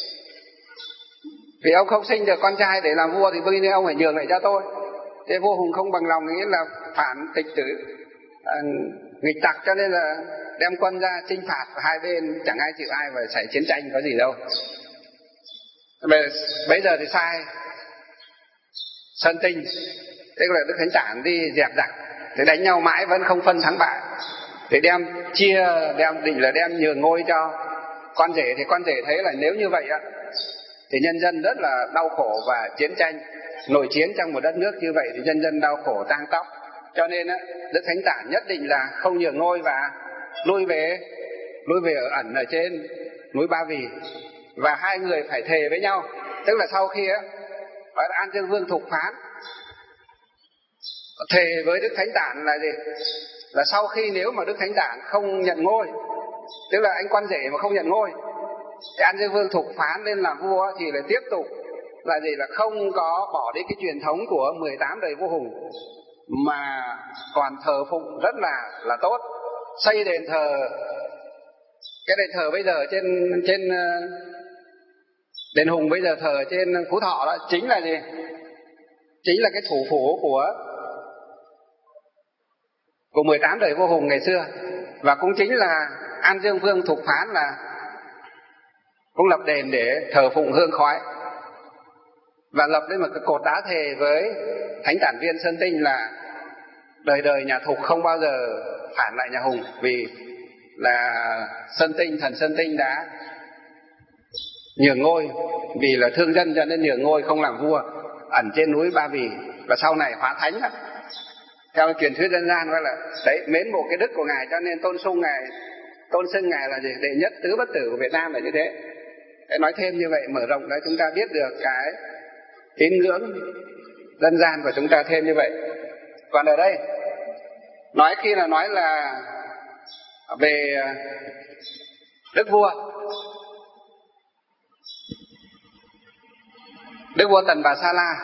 Vì ông không sinh được con trai để làm vua thì bây giờ ông phải nhường lại cho tôi. Thế vua Hùng không bằng lòng, nghĩa là phản tịch tử, nghịch tặc, cho nên là đem quân ra chinh phạt, hai bên chẳng ai chịu ai và xảy chiến tranh có gì đâu. Bây giờ thì sai Sơn Tinh, thế là Đức Thánh Tản đi dẹp giặc, thì đánh nhau mãi vẫn không phân thắng bại, thì đem định là đem nhường ngôi cho con rể. Thì con rể thấy là nếu như vậy á thì nhân dân rất là đau khổ và chiến tranh nội chiến trong một đất nước như vậy thì nhân dân đau khổ tang tóc, cho nên á Đức Thánh Tản nhất định là không nhường ngôi và lui về ở ẩn ở trên núi Ba Vì. Và hai người phải thề với nhau, tức là sau khi á An Dương Vương Thục Phán thề với Đức Thánh Tản là gì? Là sau khi nếu mà Đức Thánh Tản không nhận ngôi, tức là anh con rể mà không nhận ngôi, thì An Dương Vương Thục Phán lên làm vua thì lại tiếp tục là gì? Là không có bỏ đi cái truyền thống của 18 đời vua Hùng, mà còn thờ phụng rất là tốt, xây đền thờ. Cái đền thờ bây giờ trên đền Hùng bây giờ thờ trên Phú Thọ đó chính là gì? Chính là cái thủ phủ của 18 đời vua Hùng ngày xưa. Và cũng chính là An Dương Vương Thục Phán là cũng lập đền để thờ phụng hương khói, và lập lên một cái cột đá thề với Thánh Tản Viên Sơn Tinh là đời đời nhà Thục không bao giờ phản lại nhà Hùng, vì là Sơn Tinh, thần Sơn Tinh đã nhường ngôi, vì là thương dân cho nên nhường ngôi không làm vua, ẩn trên núi Ba Vì, và sau này hóa thánh đó. Theo truyền thuyết dân gian gọi là đấy, mến mộ cái đức của ngài cho nên tôn xưng ngài là gì? Đệ nhất tứ bất tử của Việt Nam là như thế. Để nói thêm như vậy, mở rộng ra chúng ta biết được cái tín ngưỡng dân gian của chúng ta thêm như vậy. Còn ở đây khi nói là về đức vua Tần Bà Sa La,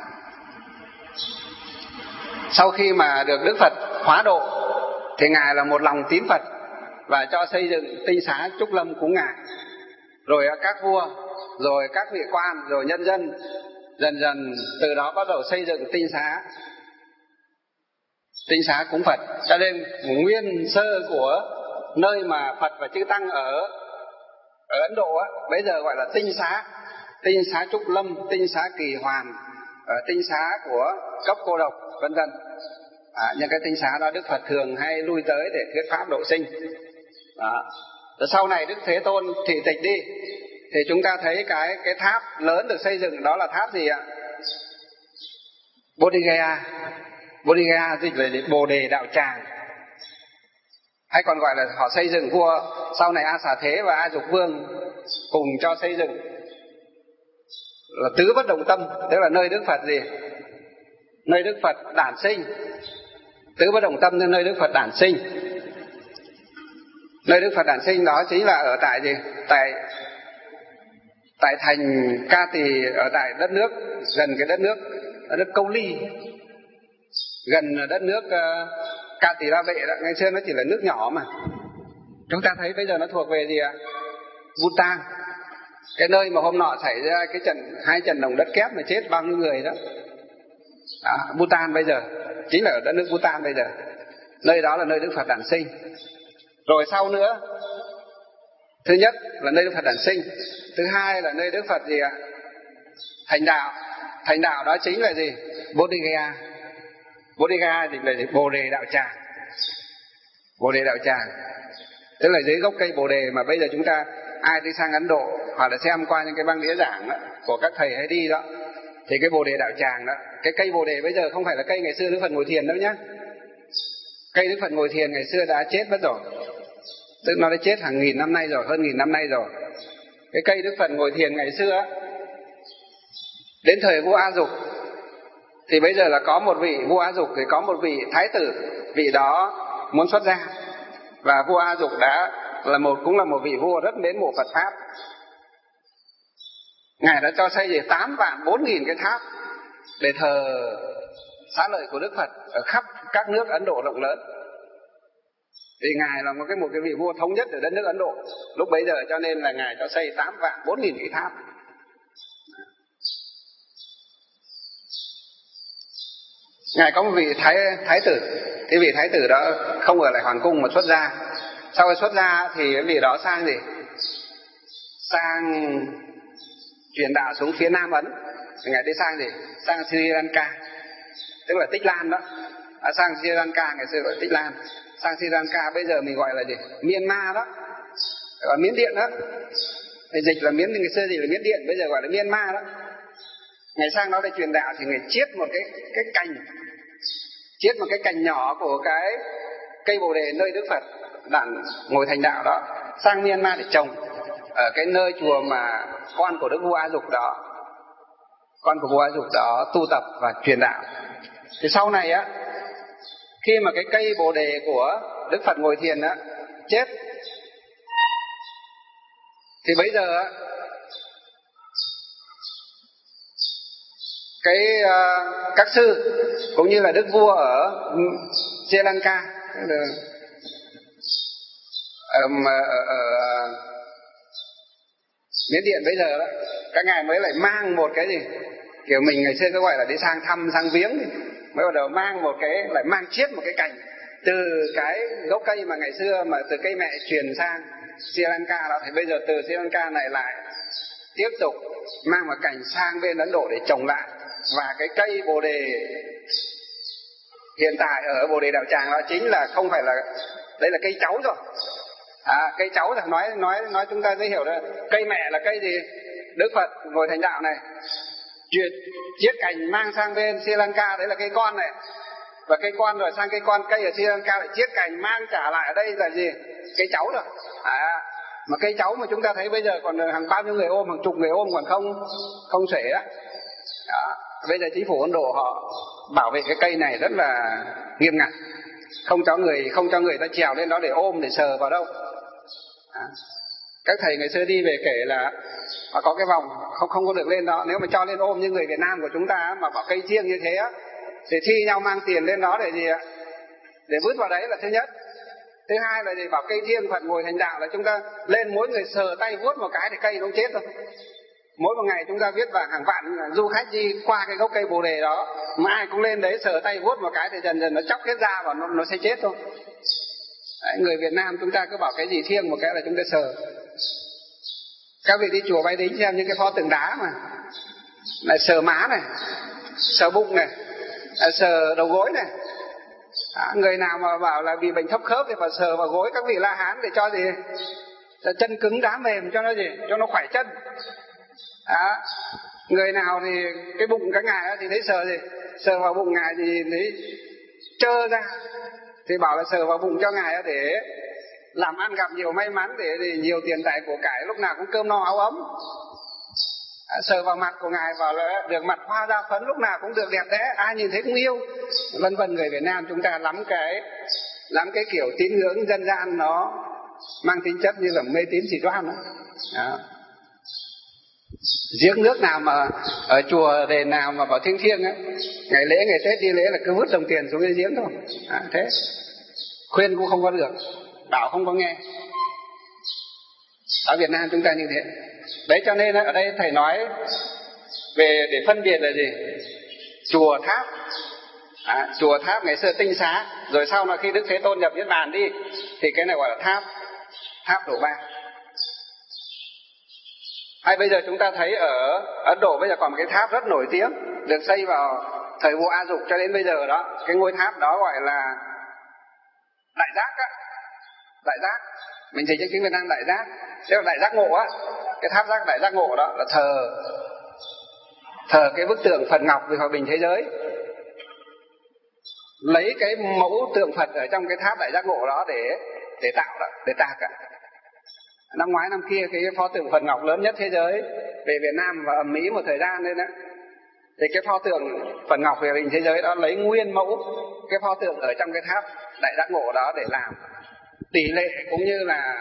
sau khi mà được Đức Phật hóa độ thì ngài là một lòng tín Phật và cho xây dựng tinh xá Trúc Lâm cúng ngài. Rồi các vua, rồi các vị quan, rồi nhân dân dần dần từ đó bắt đầu xây dựng tinh xá cúng Phật. Cho nên nguyên sơ của nơi mà Phật và chư tăng ở Ấn Độ á, bây giờ gọi là tinh xá Trúc Lâm, tinh xá Kỳ Hoàn, tinh xá của Cốc Cô Độc, vân vân. Những cái tinh xá đó Đức Phật thường hay lui tới để thuyết pháp độ sinh. Rồi sau này Đức Thế Tôn thị tịch đi thì chúng ta thấy cái tháp lớn được xây dựng đó là tháp gì ạ? Bodhigaya dịch là Bồ Đề Đạo Tràng, hay còn gọi là họ xây dựng vua sau này A Xà Thế và A Dục Vương cùng cho xây dựng là Tứ Bất Động Tâm, tức là nơi Đức Phật gì? Nơi Đức Phật đản sinh. Tứ Bất Động Tâm nên nơi Đức Phật đản sinh. Nơi Đức Phật đản sinh đó chính là ở tại gì? Tại thành Ca Tỳ, ở tại đất nước gần cái đất nước Câu Ly, gần đất nước Ca Tỳ La Vệ đó. Ngày xưa nó chỉ là nước nhỏ mà. Chúng ta thấy bây giờ nó thuộc về gì ạ? Bhutan. Cái nơi mà hôm nọ xảy ra cái hai trận động đất kép mà chết bao nhiêu người đó. Bhutan bây giờ chính là ở đất nước Bhutan bây giờ. Nơi đó là nơi Đức Phật đản sinh. Rồi sau nữa, thứ nhất là nơi Đức Phật đản sinh, thứ hai là nơi Đức Phật gì ạ? Thành đạo. Thành đạo đó chính là gì? Bodhigaya thì là gì? Bồ Đề Đạo Tràng. Bồ Đề Đạo Tràng tức là dưới gốc cây bồ đề mà bây giờ chúng ta ai đi sang Ấn Độ hoặc là xem qua những cái băng đĩa giảng đó, của các thầy hay đi đó, thì cái Bồ Đề Đạo Tràng đó, cái cây bồ đề bây giờ không phải là cây ngày xưa Đức Phật ngồi thiền đâu nhá. Cây Đức Phật ngồi thiền ngày xưa đã chết mất rồi, tức nó đã chết hàng nghìn năm nay rồi, hơn nghìn năm nay rồi. Cái cây Đức Phật ngồi thiền ngày xưa đến thời vua A Dục thì bây giờ là có một vị vua A Dục thì có một vị thái tử, vị đó muốn xuất gia, và vua A Dục cũng là một vị vua rất mến mộ Phật pháp. Ngài đã cho xây 8.400.000 cái tháp để thờ xá lợi của Đức Phật ở khắp các nước Ấn Độ rộng lớn. Thì ngài là một cái vị vua thống nhất ở đất nước Ấn Độ lúc bấy giờ, cho nên là ngài cho xây 8.400.000 cái tháp. Ngài có một vị thái tử Thì vị thái tử đó không ở lại hoàng cung mà xuất gia. Sau khi xuất gia thì cái vị đó sang gì? Sang truyền đạo xuống phía Nam Ấn. Ngài đi sang gì? Sang Sri Lanka, tức là Tích Lan đó. Sang Sri Lanka, ngày xưa gọi là Tích Lan. Sang Sri Lanka bây giờ mình gọi là gì? Myanmar đó, gọi Miến Điện đó. Thì dịch là ngày xưa gì là Miến Điện, bây giờ gọi là Myanmar đó. Ngày sang đó để truyền đạo thì người chiết một cái cành nhỏ của cái cây bồ đề nơi Đức Phật đang ngồi thành đạo đó, sang Myanmar để trồng ở cái nơi chùa mà con của Đức Vua A Dục đó, con của vua A Dục đó tu tập và truyền đạo. Thì sau này á, khi mà cái cây bồ đề của Đức Phật ngồi thiền á chết, thì bây giờ á, các sư cũng như là đức vua ở Sri Lanka, ở Miến Điện bây giờ đó, các ngài mới lại mang một cái gì, kiểu mình ngày xưa có gọi là đi sang thăm sang viếng, mới bắt đầu mang một cái, lại mang chiết một cái cành từ cái gốc cây mà ngày xưa mà từ cây mẹ truyền sang Sri Lanka đó, thì bây giờ từ Sri Lanka này lại tiếp tục mang một cành sang bên Ấn Độ để trồng lại. Và cái cây bồ đề hiện tại ở Bồ Đề Đạo Tràng đó chính là không phải là, đấy là cây cháu rồi. Cây cháu thì nói chúng ta dễ hiểu đó. Cây mẹ là cây gì? Đức Phật ngồi thành đạo này, chiết cành mang sang bên Sri Lanka, đấy là cây con này. Và cây con rồi sang cây con, cây ở Sri Lanka lại chiết cành mang trả lại ở đây là gì? Cây cháu rồi. Mà cây cháu mà chúng ta thấy bây giờ còn hàng bao nhiêu người ôm, hàng chục người ôm còn không xuể đó. Bây giờ chính phủ Ấn Độ họ bảo vệ cái cây này rất là nghiêm ngặt, không cho người ta trèo lên đó để ôm, để sờ vào đâu. Các thầy ngày xưa đi về kể là họ có cái vòng không có được lên đó. Nếu mà cho lên ôm như người Việt Nam của chúng ta mà bảo cây chiêng như thế á, thì thi nhau mang tiền lên đó để gì ạ? Để vứt vào đấy là thứ nhất. Thứ hai là gì? Bảo cây thiêng Phật ngồi thành đạo là chúng ta lên mỗi người sờ tay vuốt một cái thì cây nó chết thôi. Mỗi một ngày chúng ta biết và hàng vạn du khách đi qua cái gốc cây bồ đề đó, mà ai cũng lên đấy sờ tay vuốt một cái thì dần dần nó chóc hết da và nó sẽ chết thôi. Đấy, người Việt Nam chúng ta cứ bảo cái gì thiêng một cái là chúng ta sờ. Các vị đi chùa Bái Đính xem những cái pho tượng đá mà lại sờ má này, sờ bụng này, sờ đầu gối này. Người nào mà bảo là bị bệnh thấp khớp thì phải sờ vào gối các vị La Hán để cho gì? Cho chân cứng đá mềm, cho nó gì? Cho nó khỏe chân. Người nào thì cái bụng các ngài thì thấy sờ gì? Sờ vào bụng ngài thì thấy trơ ra, thì bảo là sờ vào bụng cho ngài để làm ăn gặp nhiều may mắn, để nhiều tiền tài của cải, lúc nào cũng cơm no áo ấm. Sờ vào mặt của ngài bảo là được mặt hoa da phấn, lúc nào cũng được đẹp đẽ, ai nhìn thấy cũng yêu, vân vân. Người Việt Nam chúng ta lắm cái kiểu tín ngưỡng dân gian nó mang tính chất như là mê tín dị đoan đó. Giếng nước nào mà ở chùa đền nào mà bảo thiêng thiêng á, ngày lễ ngày Tết đi lễ là cứ vứt đồng tiền xuống cái giếng thôi. Thế khuyên cũng không có được, bảo không có nghe. Ở Việt Nam chúng ta như thế. Đấy cho nên ở đây thầy nói về để phân biệt là gì? Chùa tháp. Chùa tháp ngày xưa tinh xá, rồi sau là khi Đức Thế Tôn nhập Niết Bàn đi thì cái này gọi là tháp Độ Ba. Hay bây giờ chúng ta thấy ở Ấn Độ bây giờ còn một cái tháp rất nổi tiếng, được xây vào thời vua A Dục cho đến bây giờ đó. Cái ngôi tháp đó gọi là Đại Giác á. Đại Giác, mình dịch trong tiếng Việt Nam Đại Giác, tức là Đại Giác Ngộ á. Cái tháp Đại Giác Ngộ đó là thờ cái bức tượng Phật Ngọc vì hòa bình thế giới. Lấy cái mẫu tượng Phật ở trong cái tháp Đại Giác Ngộ đó để tạo đó, để tạc ạ. Năm ngoái năm kia cái pho tượng Phật Ngọc lớn nhất thế giới về Việt Nam và ầm ĩ một thời gian nên đó, thì cái pho tượng Phật Ngọc về hình thế giới đó lấy nguyên mẫu cái pho tượng ở trong cái tháp Đại Giác Ngộ đó để làm tỷ lệ cũng như là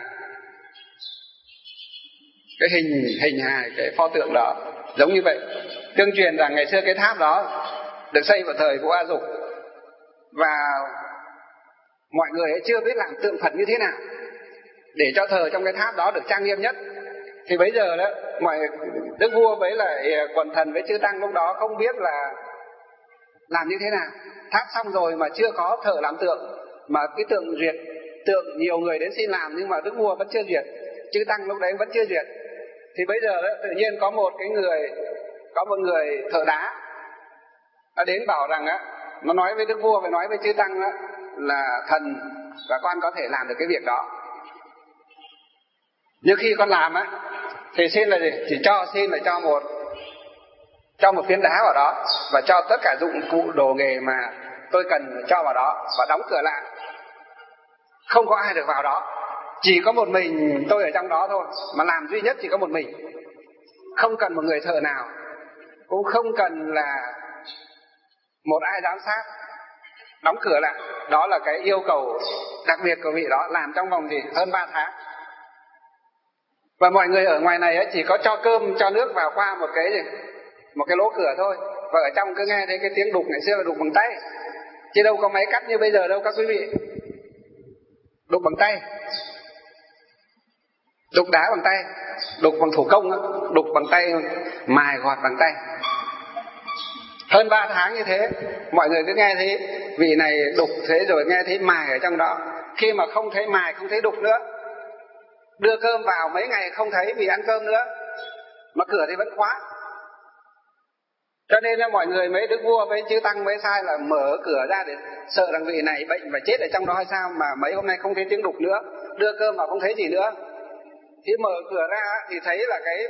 cái hình hài cái pho tượng đó giống như vậy. Tương truyền rằng ngày xưa cái tháp đó được xây vào thời vua A Dục và mọi người ấy chưa biết làm tượng Phật như thế nào để cho thờ trong cái tháp đó được trang nghiêm nhất. Thì bây giờ đó mọi đức vua với lại quần thần với chư tăng lúc đó không biết là làm như thế nào, tháp xong rồi mà chưa có thợ làm tượng, mà cái tượng duyệt, tượng nhiều người đến xin làm nhưng mà đức vua vẫn chưa duyệt, chư tăng lúc đấy vẫn chưa duyệt. Thì bây giờ đó, tự nhiên có một người thợ đá nó đến bảo rằng á, nó nói với đức vua và nói với chư tăng á, là thần và con có thể làm được cái việc đó, nhưng khi con làm á thì xin là gì? Chỉ xin là cho một phiến đá vào đó và cho tất cả dụng cụ đồ nghề mà tôi cần cho vào đó và đóng cửa lại, không có ai được vào đó, chỉ có một mình tôi ở trong đó thôi, mà làm duy nhất chỉ có một mình, không cần một người thợ nào, cũng không cần là một ai giám sát, đóng cửa lại. Đó là cái yêu cầu đặc biệt của vị đó, làm trong vòng hơn 3 tháng. Và mọi người ở ngoài này ấy, chỉ có cho cơm cho nước vào qua một cái lỗ cửa thôi, và ở trong cứ nghe thấy cái tiếng đục, ngày xưa là đục bằng tay chứ đâu có máy cắt như bây giờ đâu các quý vị. Đục bằng tay, đục đá bằng tay, đục bằng thủ công đó, đục bằng tay, mài gọt bằng tay. Hơn 3 tháng như thế, mọi người cứ nghe thấy vị này đục thế rồi nghe thấy mài ở trong đó. Khi mà không thấy mài, không thấy đục nữa, đưa cơm vào mấy ngày không thấy vì ăn cơm nữa, mà cửa thì vẫn khóa. Cho nên là mọi người mới, đức vua với chư tăng mới sai là mở cửa ra để sợ rằng vị này bệnh và chết ở trong đó hay sao, mà mấy hôm nay không thấy tiếng đục nữa, đưa cơm vào không thấy gì nữa. Thì mở cửa ra thì thấy là cái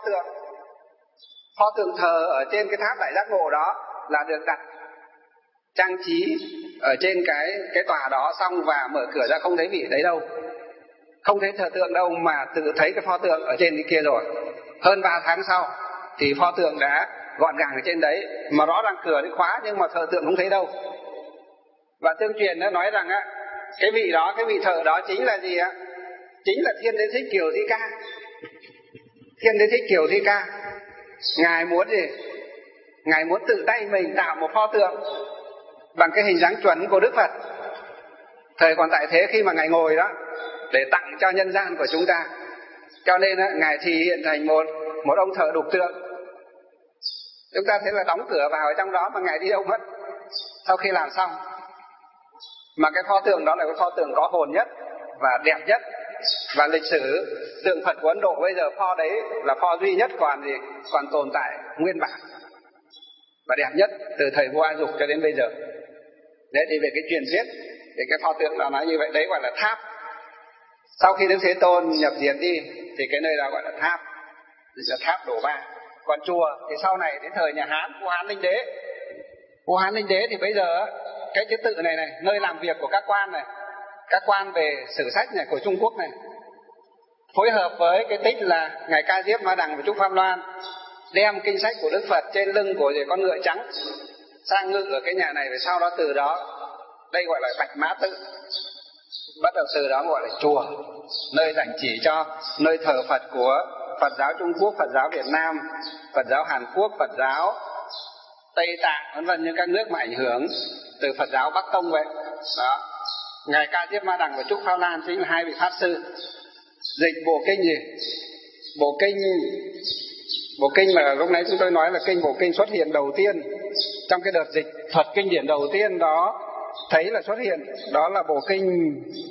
pho tượng thờ ở trên cái tháp Đại Giác Ngộ đó là được đặt trang trí ở trên cái tòa đó xong, và mở cửa ra không thấy vị đấy đâu, không thấy thờ tượng đâu, mà tự thấy cái pho tượng ở trên cái kia rồi. Hơn 3 tháng sau thì pho tượng đã gọn gàng ở trên đấy, mà rõ ràng cửa đi khóa nhưng mà thờ tượng không thấy đâu. Và tương truyền nó nói rằng á, cái vị đó, cái vị thợ đó chính là gì á? Chính là Thiên Đế Thích Kiều Thi Ca. Thiên Đế Thích Kiều Thi Ca, ngài muốn gì? Ngài muốn tự tay mình tạo một pho tượng bằng cái hình dáng chuẩn của Đức Phật thời còn tại thế, khi mà ngài ngồi đó để tặng cho nhân gian của chúng ta. Cho nên á, ngài thì hiện thành một ông thợ đục tượng. Chúng ta thấy là đóng cửa vào ở trong đó mà ngài đi đâu mất sau khi làm xong. Mà cái pho tượng đó là cái pho tượng có hồn nhất và đẹp nhất, và lịch sử tượng Phật của Ấn Độ bây giờ pho đấy là pho duy nhất còn tồn tại nguyên bản và đẹp nhất từ thời vua A Dục cho đến bây giờ. Đấy thì về cái truyền thuyết thì cái pho tượng đó nói như vậy, đấy gọi là tháp. Sau khi Đức Thế Tôn nhập diệt đi thì cái nơi đó gọi là tháp, là tháp Đổ Ba. Còn chùa thì sau này đến thời nhà Hán, vua Hán Linh Đế. Vua Hán Linh Đế thì bây giờ cái chữ tự này, nơi làm việc của các quan này, các quan về sử sách này của Trung Quốc này, phối hợp với cái tích là ngài Ca Diếp Ma Đằng và Trúc Pháp Loan, đem kinh sách của Đức Phật trên lưng của con ngựa trắng sang ngự ở cái nhà này, và sau đó từ đó đây gọi là Bạch Mã Tự. Bắt đầu từ đó gọi là chùa, nơi dành chỉ cho nơi thờ Phật của Phật giáo Trung Quốc, Phật giáo Việt Nam, Phật giáo Hàn Quốc, Phật giáo Tây Tạng, vân vân, những các nước mà ảnh hưởng từ Phật giáo Bắc Tông vậy. Đó, ngài Ca Diếp Ma Đằng và Trúc Phao Lan chính là hai vị pháp sư dịch bộ kinh gì? Bộ kinh mà lúc nãy chúng tôi nói là bộ kinh xuất hiện đầu tiên trong cái đợt dịch thuật kinh điển đầu tiên đó, thấy là xuất hiện, đó là bộ kinh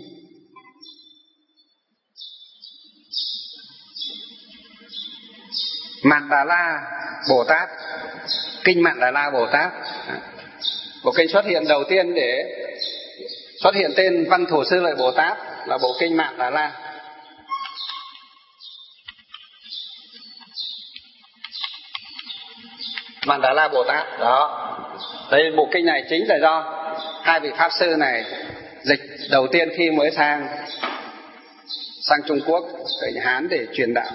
Mạn Đà La Bồ Tát, kinh Mạn Đà La Bồ Tát. Bộ kinh xuất hiện đầu tiên để xuất hiện tên Văn Thù Sư Lợi Bồ Tát là bộ kinh Mạn Đà La. Mạn Đà La Bồ Tát đó. Đây bộ kinh này chính là do hai vị pháp sư này dịch đầu tiên khi mới sang Trung Quốc, tới nhà Hán để truyền đạo.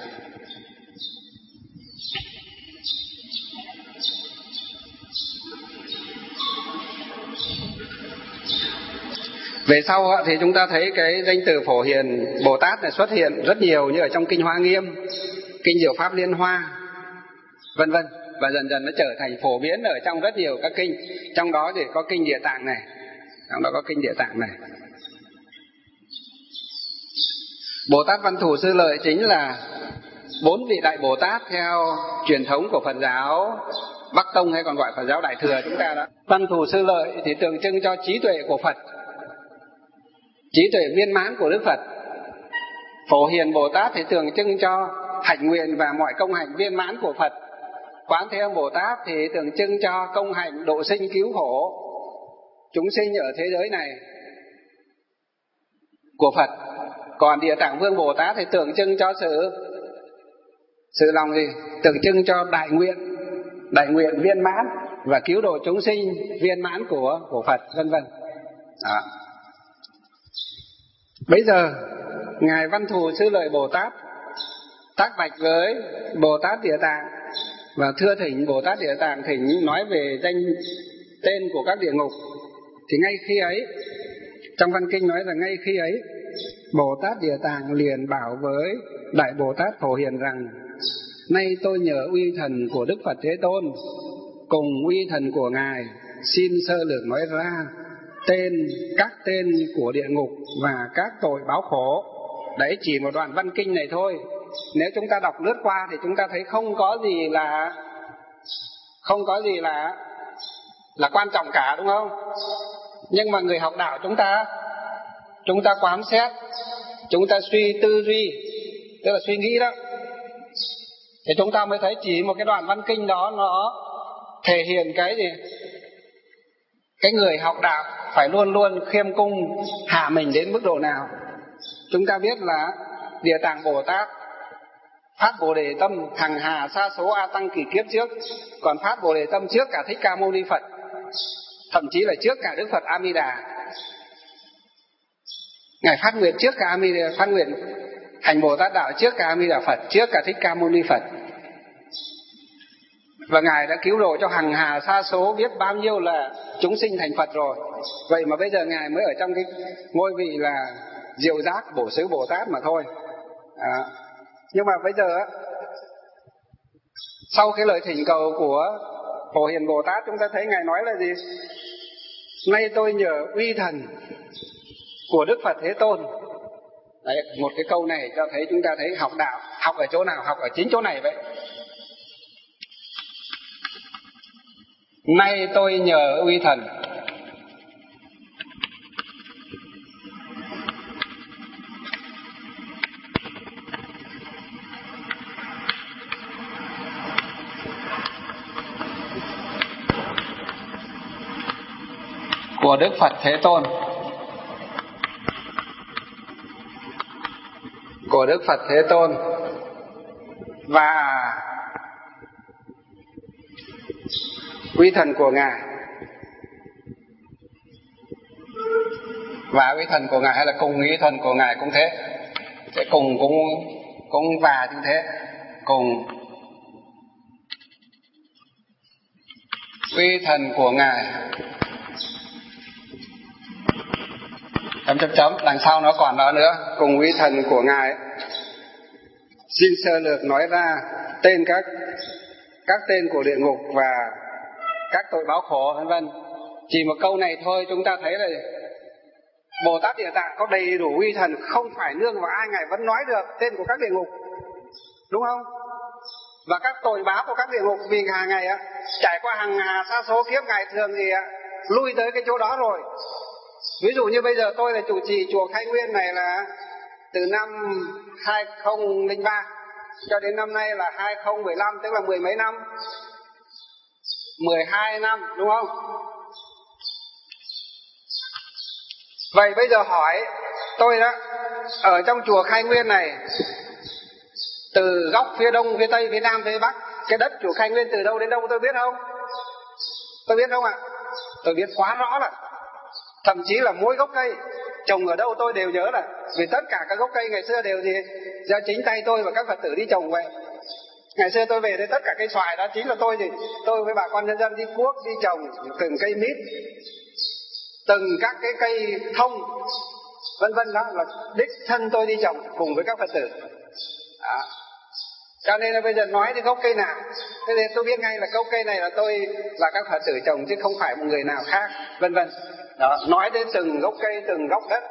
Về sau thì chúng ta thấy cái danh từ Phổ Hiền Bồ Tát này xuất hiện rất nhiều, như ở trong kinh Hoa Nghiêm, kinh Diệu Pháp Liên Hoa, vân vân, và dần dần nó trở thành phổ biến ở trong rất nhiều các kinh. Trong đó thì có kinh Địa Tạng này, Bồ Tát Văn Thù Sư Lợi chính là 4 vị đại Bồ Tát theo truyền thống của Phật giáo Bắc Tông hay còn gọi Phật giáo Đại Thừa chúng ta đó. Văn thù sư lợi thì tượng trưng cho trí tuệ của Phật, trí tuệ viên mãn của Đức Phật. Phổ Hiền Bồ Tát thì tượng trưng cho hạnh nguyện và mọi công hạnh viên mãn của Phật. Quán Thế Âm Bồ Tát thì tượng trưng cho công hạnh độ sinh cứu khổ chúng sinh ở thế giới này của Phật. Còn Địa Tạng Vương Bồ Tát thì tượng trưng cho sự lòng gì? Tượng trưng cho đại nguyện viên mãn và cứu độ chúng sinh viên mãn của Phật, vân vân. Đó. Bây giờ ngài Văn Thù Sư Lợi Bồ Tát tác bạch với Bồ Tát Địa Tạng và thưa thỉnh Bồ Tát Địa Tạng thỉnh nói về danh tên của các địa ngục. Thì ngay khi ấy, trong văn kinh nói là ngay khi ấy, Bồ Tát Địa Tạng liền bảo với Đại Bồ Tát Phổ Hiền rằng: nay tôi nhờ uy thần của Đức Phật Thế Tôn cùng uy thần của ngài xin sơ lược nói ra các tên của địa ngục và các tội báo khổ. Đấy chỉ một đoạn văn kinh này thôi. Nếu chúng ta đọc lướt qua thì chúng ta thấy không có gì là quan trọng cả, đúng không? Nhưng mà người học đạo chúng ta quán xét, chúng ta suy tư duy, tức là suy nghĩ đó, thì chúng ta mới thấy chỉ một cái đoạn văn kinh đó nó thể hiện cái gì? Cái người học đạo phải luôn luôn khiêm cung hạ mình đến mức độ nào. Chúng ta biết là Địa Tạng Bồ Tát phát Bồ Đề tâm hằng hà sa số A Tăng kỷ kiếp trước, còn phát Bồ Đề tâm trước cả Thích Ca Mâu Ni Phật, thậm chí là trước cả Đức Phật A Di Đà. Ngài phát nguyện trước cả phát nguyện hành Bồ Tát đạo trước cả A Di Đà Phật, trước cả Thích Ca Mâu Ni Phật. Và ngài đã cứu độ cho hằng hà sa số biết bao nhiêu là chúng sinh thành Phật rồi. Vậy mà bây giờ ngài mới ở trong cái ngôi vị là Diệu Giác Bổ Xứ Bồ Tát mà thôi. Nhưng mà bây giờ sau cái lời thỉnh cầu của Phổ Hiền Bồ Tát, chúng ta thấy ngài nói là gì? Nay tôi nhờ uy thần của Đức Phật Thế Tôn. Đấy, một cái câu này cho thấy chúng ta thấy học đạo học ở chỗ nào? Học ở chính chỗ này vậy. Nay tôi nhờ uy thần của Đức Phật Thế Tôn, của Đức Phật Thế Tôn và uy thần của ngài, và uy thần của ngài hay là cùng uy thần của ngài cũng thế, cái cùng cũng và như thế, cùng uy thần của ngài chấm đằng sau nó còn đó nữa, cùng uy thần của ngài xin sơ lược nói ra tên các tên của địa ngục và các tội báo khổ, vân vân. Chỉ một câu này thôi chúng ta thấy là Bồ Tát Địa Tạng có đầy đủ uy thần, không phải nương vào ai ngài vẫn nói được tên của các địa ngục, đúng không? Và các tội báo của các địa ngục vì hàng ngày trải qua hàng hà sa số kiếp, ngài thường gì lui tới cái chỗ đó rồi. Ví dụ như bây giờ tôi là chủ trì chùa Khai Nguyên này là từ năm 2003 cho đến năm nay là 2015, tức là mười mấy năm, 12 năm, đúng không? Vậy bây giờ hỏi tôi đó, ở trong chùa Khai Nguyên này, từ góc phía đông, phía tây, phía nam, phía bắc, cái đất chùa Khai Nguyên từ đâu đến đâu tôi biết không? Tôi biết không ạ? Tôi biết quá rõ là thậm chí là mỗi gốc cây trồng ở đâu tôi đều nhớ, là vì tất cả các gốc cây ngày xưa đều gì do chính tay tôi và các Phật tử đi trồng vậy. Ngày xưa tôi về đây tất cả cây xoài đó chính là tôi với bà con nhân dân đi cuốc, đi trồng từng cây mít, từng các cái cây thông, vân vân, đó là đích thân tôi đi trồng cùng với các Phật tử. Đó. Cho nên là bây giờ nói đến gốc cây nào, thế nên tôi biết ngay là gốc cây này là tôi và các Phật tử trồng chứ không phải một người nào khác, vân vân. Đó, nói đến từng gốc cây, từng góc đất,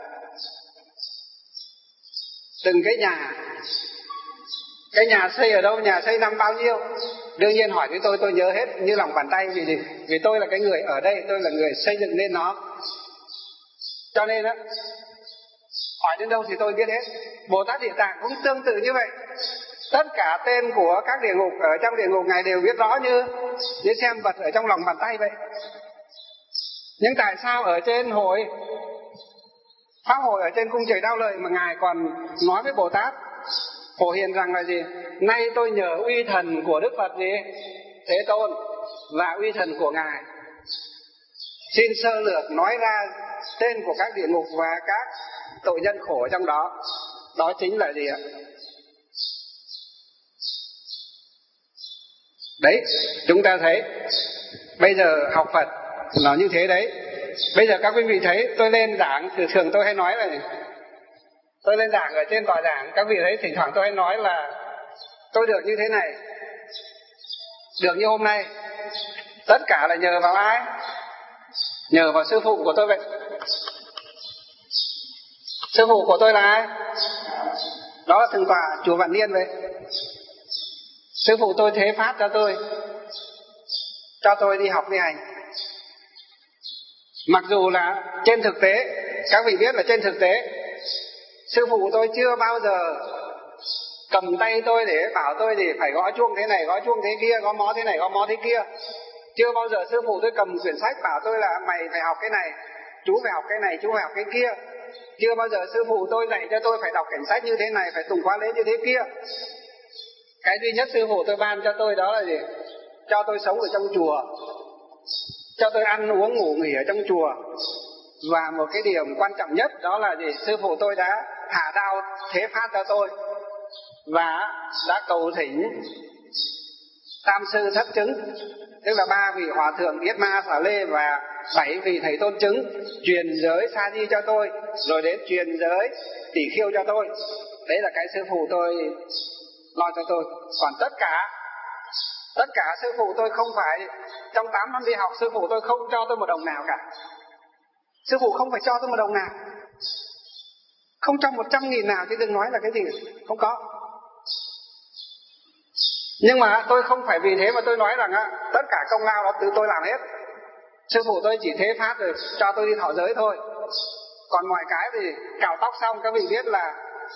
từng cái nhà xây ở đâu, nhà xây năm bao nhiêu, Đương nhiên hỏi với tôi nhớ hết như lòng bàn tay. Vì gì? Vì tôi là cái người ở đây, tôi là người xây dựng nên nó. Cho nên á, hỏi đến đâu thì tôi biết hết. Bồ Tát Địa Tạng cũng tương tự như vậy. Tất cả tên của các địa ngục ở trong địa ngục Ngài đều biết rõ như xem vật ở trong lòng bàn tay vậy. Nhưng tại sao ở trên hội Pháp hội ở trên cung trời Đao Lợi mà Ngài còn nói với Bồ Tát Phổ Hiền rằng là gì? Nay tôi nhờ uy thần của Đức Phật gì? Thế Tôn và uy thần của Ngài, xin sơ lược nói ra tên của các địa ngục và các tội nhân khổ trong đó. Đó chính là gì ạ? Đấy, chúng ta thấy bây giờ học Phật nó như thế đấy. Bây giờ các quý vị thấy tôi lên giảng, thường tôi hay nói là tôi lên giảng ở trên tòa giảng, các vị thấy thỉnh thoảng tôi hay nói là tôi được như thế này, được như hôm nay, tất cả là nhờ vào ai? Nhờ vào sư phụ của tôi vậy. Sư phụ của tôi là ai? Đó là Thượng tọa chùa Vạn Niên vậy. Sư phụ tôi thế pháp cho tôi đi học đi hành. Mặc dù là trên thực tế, các vị biết là trên thực tế sư phụ tôi chưa bao giờ cầm tay tôi để bảo tôi thì phải gõ chuông thế này, gõ chuông thế kia, gõ mó thế này, gõ mó thế kia. Chưa bao giờ sư phụ tôi cầm quyển sách bảo tôi là mày phải học cái này, chú phải học cái này, chú phải học cái kia. Chưa bao giờ sư phụ tôi dạy cho tôi phải đọc cảnh sách như thế này, phải tụng khóa lễ như thế kia. Cái duy nhất sư phụ tôi ban cho tôi đó là gì? Cho tôi sống ở trong chùa, cho tôi ăn uống ngủ nghỉ ở trong chùa. Và một cái điểm quan trọng nhất đó là gì? Sư phụ tôi đã hạ đao thế phát cho tôi và đã cầu thỉnh tam sư thất chứng, tức là 3 vị hòa thượng Yết Ma Xà Lê và 7 vị thầy tôn chứng, truyền giới Sa Di cho tôi, rồi đến truyền giới Tỷ Khiêu cho tôi. Đấy là cái sư phụ tôi lo cho tôi. Còn tất cả sư phụ tôi không phải, trong 8 năm đi học sư phụ tôi không cho tôi một đồng nào cả. Sư phụ không phải cho tôi một đồng nào, không cho 100.000 nào chứ đừng nói là cái gì, không có. Nhưng mà tôi không phải vì thế mà tôi nói rằng tất cả công lao đó từ tôi làm hết. Sư phụ tôi chỉ thế phát rồi cho tôi đi thọ giới thôi. Còn mọi cái thì cạo tóc xong, các vị biết là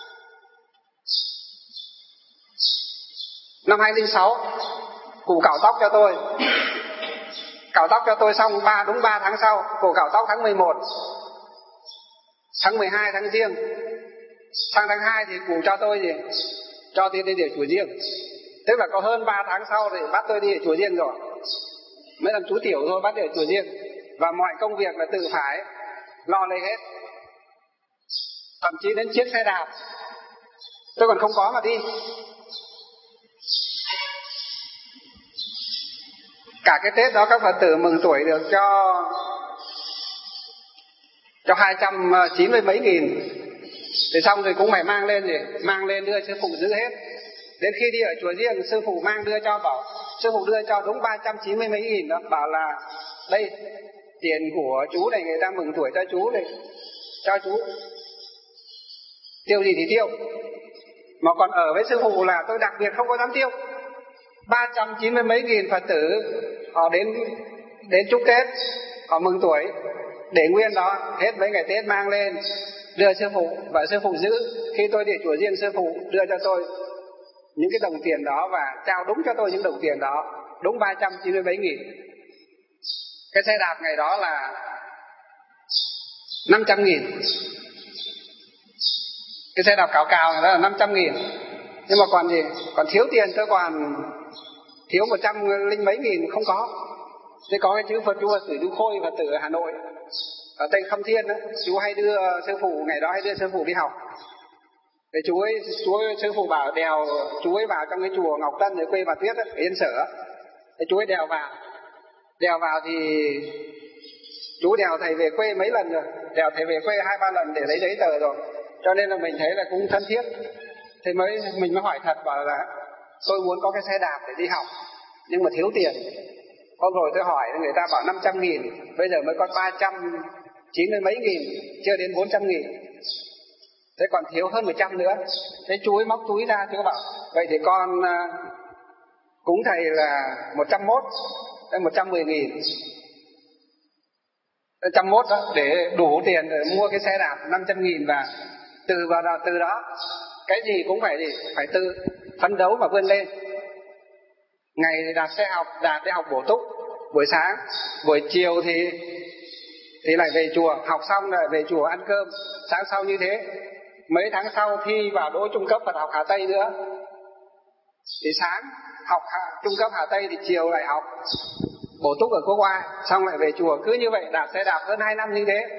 năm 2006 cụ cạo tóc cho tôi. Cạo tóc cho tôi xong đúng 3 tháng sau, cụ cạo tóc tháng 11, tháng 12 tháng Giêng. Sang tháng 2 thì cụ cho tôi gì? Cho tôi đi để chùa riêng. Tức là có hơn 3 tháng sau thì bắt tôi đi ở chùa riêng rồi. Mấy lần chú tiểu thôi bắt đi ở chùa riêng. Và mọi công việc là tự phải lo lấy hết. Thậm chí đến chiếc xe đạp tôi còn không có mà đi. Cả cái Tết đó các Phật tử mừng tuổi được cho 290 mấy nghìn. Thì xong rồi cũng phải mang lên đưa sư phụ giữ hết. Đến khi đi ở chùa riêng, sư phụ mang đưa cho, bảo sư phụ đưa cho đúng 390 mấy nghìn đó, bảo là đây tiền của chú này, người ta mừng tuổi cho chú này, cho chú tiêu gì thì tiêu. Mà còn ở với sư phụ là tôi đặc biệt không có dám tiêu. 390 mấy nghìn Phật tử họ đến chúc Tết, họ mừng tuổi, để nguyên đó hết mấy ngày Tết mang lên đưa sư phụ, và sư phụ giữ. Khi tôi đi chùa riêng, sư phụ đưa cho tôi những cái đồng tiền đó và trao đúng cho tôi những đồng tiền đó, đúng 390 mấy nghìn. Cái xe đạp ngày đó là 500.000. Cái xe đạp cào cào này đó là 500.000. Nhưng mà còn gì? Còn thiếu tiền, tôi còn thiếu 100 mấy nghìn không có. Thế có cái chữ Phật tử chú Khôi, Phật tử ở Hà Nội, ở Tây Khâm Thiên đó, chú hay đưa sư phụ, ngày đó hay đưa sư phụ đi học. Thế sư phụ bảo đèo chú ấy vào trong cái chùa Ngọc Tân ở quê bà Tuyết ở Yên Sở. Thế chú ấy đèo vào thì chú đèo thầy về quê mấy lần rồi, đèo thầy về quê 2-3 lần để lấy giấy tờ rồi, cho nên là mình thấy là cũng thân thiết. Thế mình mới hỏi thật, bảo là tôi muốn có cái xe đạp để đi học nhưng mà thiếu tiền. Hôm rồi tôi hỏi người ta bảo 500.000, bây giờ mới có 390 mấy nghìn, chưa đến 400.000. Thế còn thiếu hơn 100 nữa. Thế chú ấy móc túi ra, chú bảo vậy thì con cúng thầy là 101 đến 110.000, 101 đó để đủ tiền để mua cái xe đạp 500.000. Và từ đó cái gì cũng phải tự phấn đấu và vươn lên. Ngày thì đạp xe học, đạp để học bổ túc buổi sáng, buổi chiều thì lại về chùa, học xong rồi về chùa ăn cơm. Sáng sau như thế, mấy tháng sau thi vào đỗ trung cấp Phật học Hà Tây nữa, thì sáng học trung cấp Hà Tây thì chiều lại học bổ túc ở Quốc Oai, xong lại về chùa. Cứ như vậy đạp xe đạp hơn 2 năm như thế.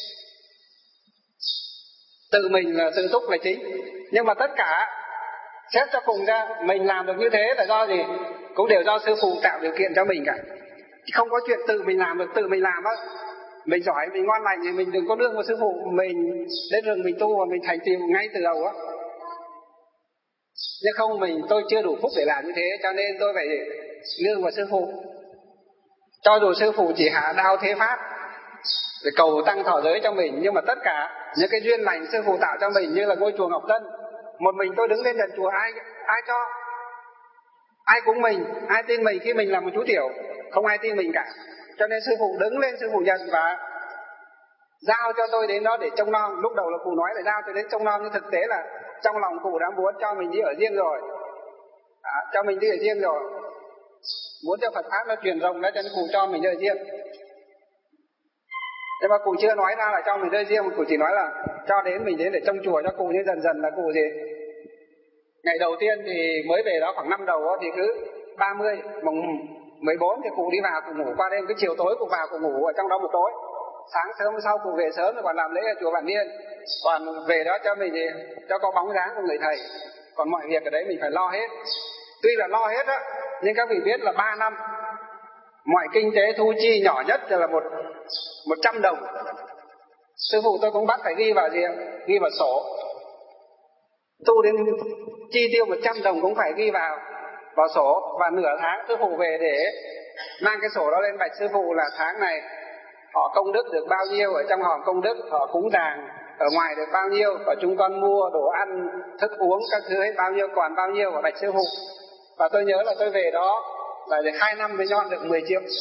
Tự mình là tự túc là chính. Nhưng mà tất cả xét cho cùng ra, mình làm được như thế là do gì? Cũng đều do sư phụ tạo điều kiện cho mình cả. Không có chuyện tự mình làm được. Tự mình làm á, mình giỏi, mình ngon lành thì mình đừng có nương vào sư phụ. Mình đến rừng mình tu và mình thành tựu ngay từ đầu á. Nhưng không, tôi chưa đủ phúc để làm như thế, cho nên tôi phải nương vào sư phụ. Cho dù sư phụ chỉ hạ đao thế pháp để cầu tăng thọ giới cho mình, nhưng mà tất cả những cái duyên lành sư phụ tạo cho mình, như là ngôi chùa Ngọc Tân, một mình tôi đứng lên nhận chùa, ai cho, ai cúng mình, ai tin mình khi mình là một chú tiểu? Không ai tin mình cả. Cho nên sư phụ đứng lên, sư phụ nhận và giao cho tôi đến đó để trông nom. Lúc đầu là cụ nói là giao tôi đến trông nom, nhưng thực tế là trong lòng cụ đã muốn cho mình đi ở riêng rồi, cho mình đi ở riêng rồi, muốn cho Phật pháp nó truyền rộng ra, cho nên cụ cho mình ở riêng. Nhưng mà cụ chưa nói ra là cho mình rơi riêng, mà cụ chỉ nói là cho đến mình đến để trông chùa cho cụ. Nhưng dần dần là cụ gì, ngày đầu tiên thì mới về đó khoảng năm đầu đó, thì cứ 30 mùng 14 thì cụ đi vào, cụ ngủ qua đêm. Cái chiều tối cụ vào, cụ ngủ ở trong đó một tối. Sáng sớm sau cụ về sớm rồi còn làm lễ ở chùa Vạn Niên. Còn về đó cho mình thì cho có bóng dáng của người thầy. Còn mọi việc ở đấy mình phải lo hết. Tuy là lo hết á, nhưng các vị biết là 3 năm mọi kinh tế thu chi nhỏ nhất là 100 đồng. Sư phụ tôi cũng bắt phải ghi vào gì? Ghi vào sổ. Tu đến chi tiêu 100 đồng cũng phải ghi vào sổ. Và nửa tháng sư phụ về để mang cái sổ đó lên bạch sư phụ là tháng này họ công đức được bao nhiêu, ở trong hòm công đức họ cúng dường ở ngoài được bao nhiêu, và chúng con mua đồ ăn thức uống các thứ ấy bao nhiêu, còn bao nhiêu của bạch sư phụ. Và tôi nhớ là tôi về đó là được 2 năm mới nhon được 10 triệu.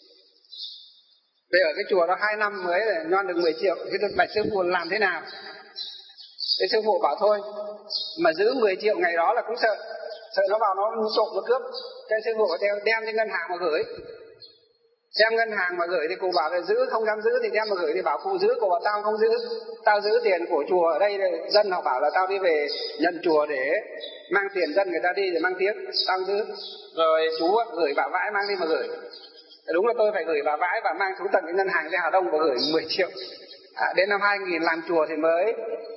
Về ở cái chùa đó 2 năm mới để nhon được 10 triệu. Thế được bạch sư phụ làm thế nào? Thế sư phụ bảo thôi, mà giữ 10 triệu ngày đó là cũng sợ nó vào nó trộm nó cướp. Cho sư phụ đem lên ngân hàng mà gửi. Đem ngân hàng mà gửi thì cụ bảo là giữ, không dám giữ thì đem mà gửi. Thì bảo cụ giữ, cụ bảo tao không giữ, tao giữ tiền của chùa. Ở đây dân họ bảo là tao đi về nhận chùa để mang tiền dân người ta đi để mang tiếng, tao giữ. Rồi chú gửi bà vãi mang đi mà gửi. Đúng là tôi phải gửi bà vãi và mang xuống tận cái ngân hàng ra Hà Đông và gửi 10 triệu. Đến năm 2000 làm chùa thì mới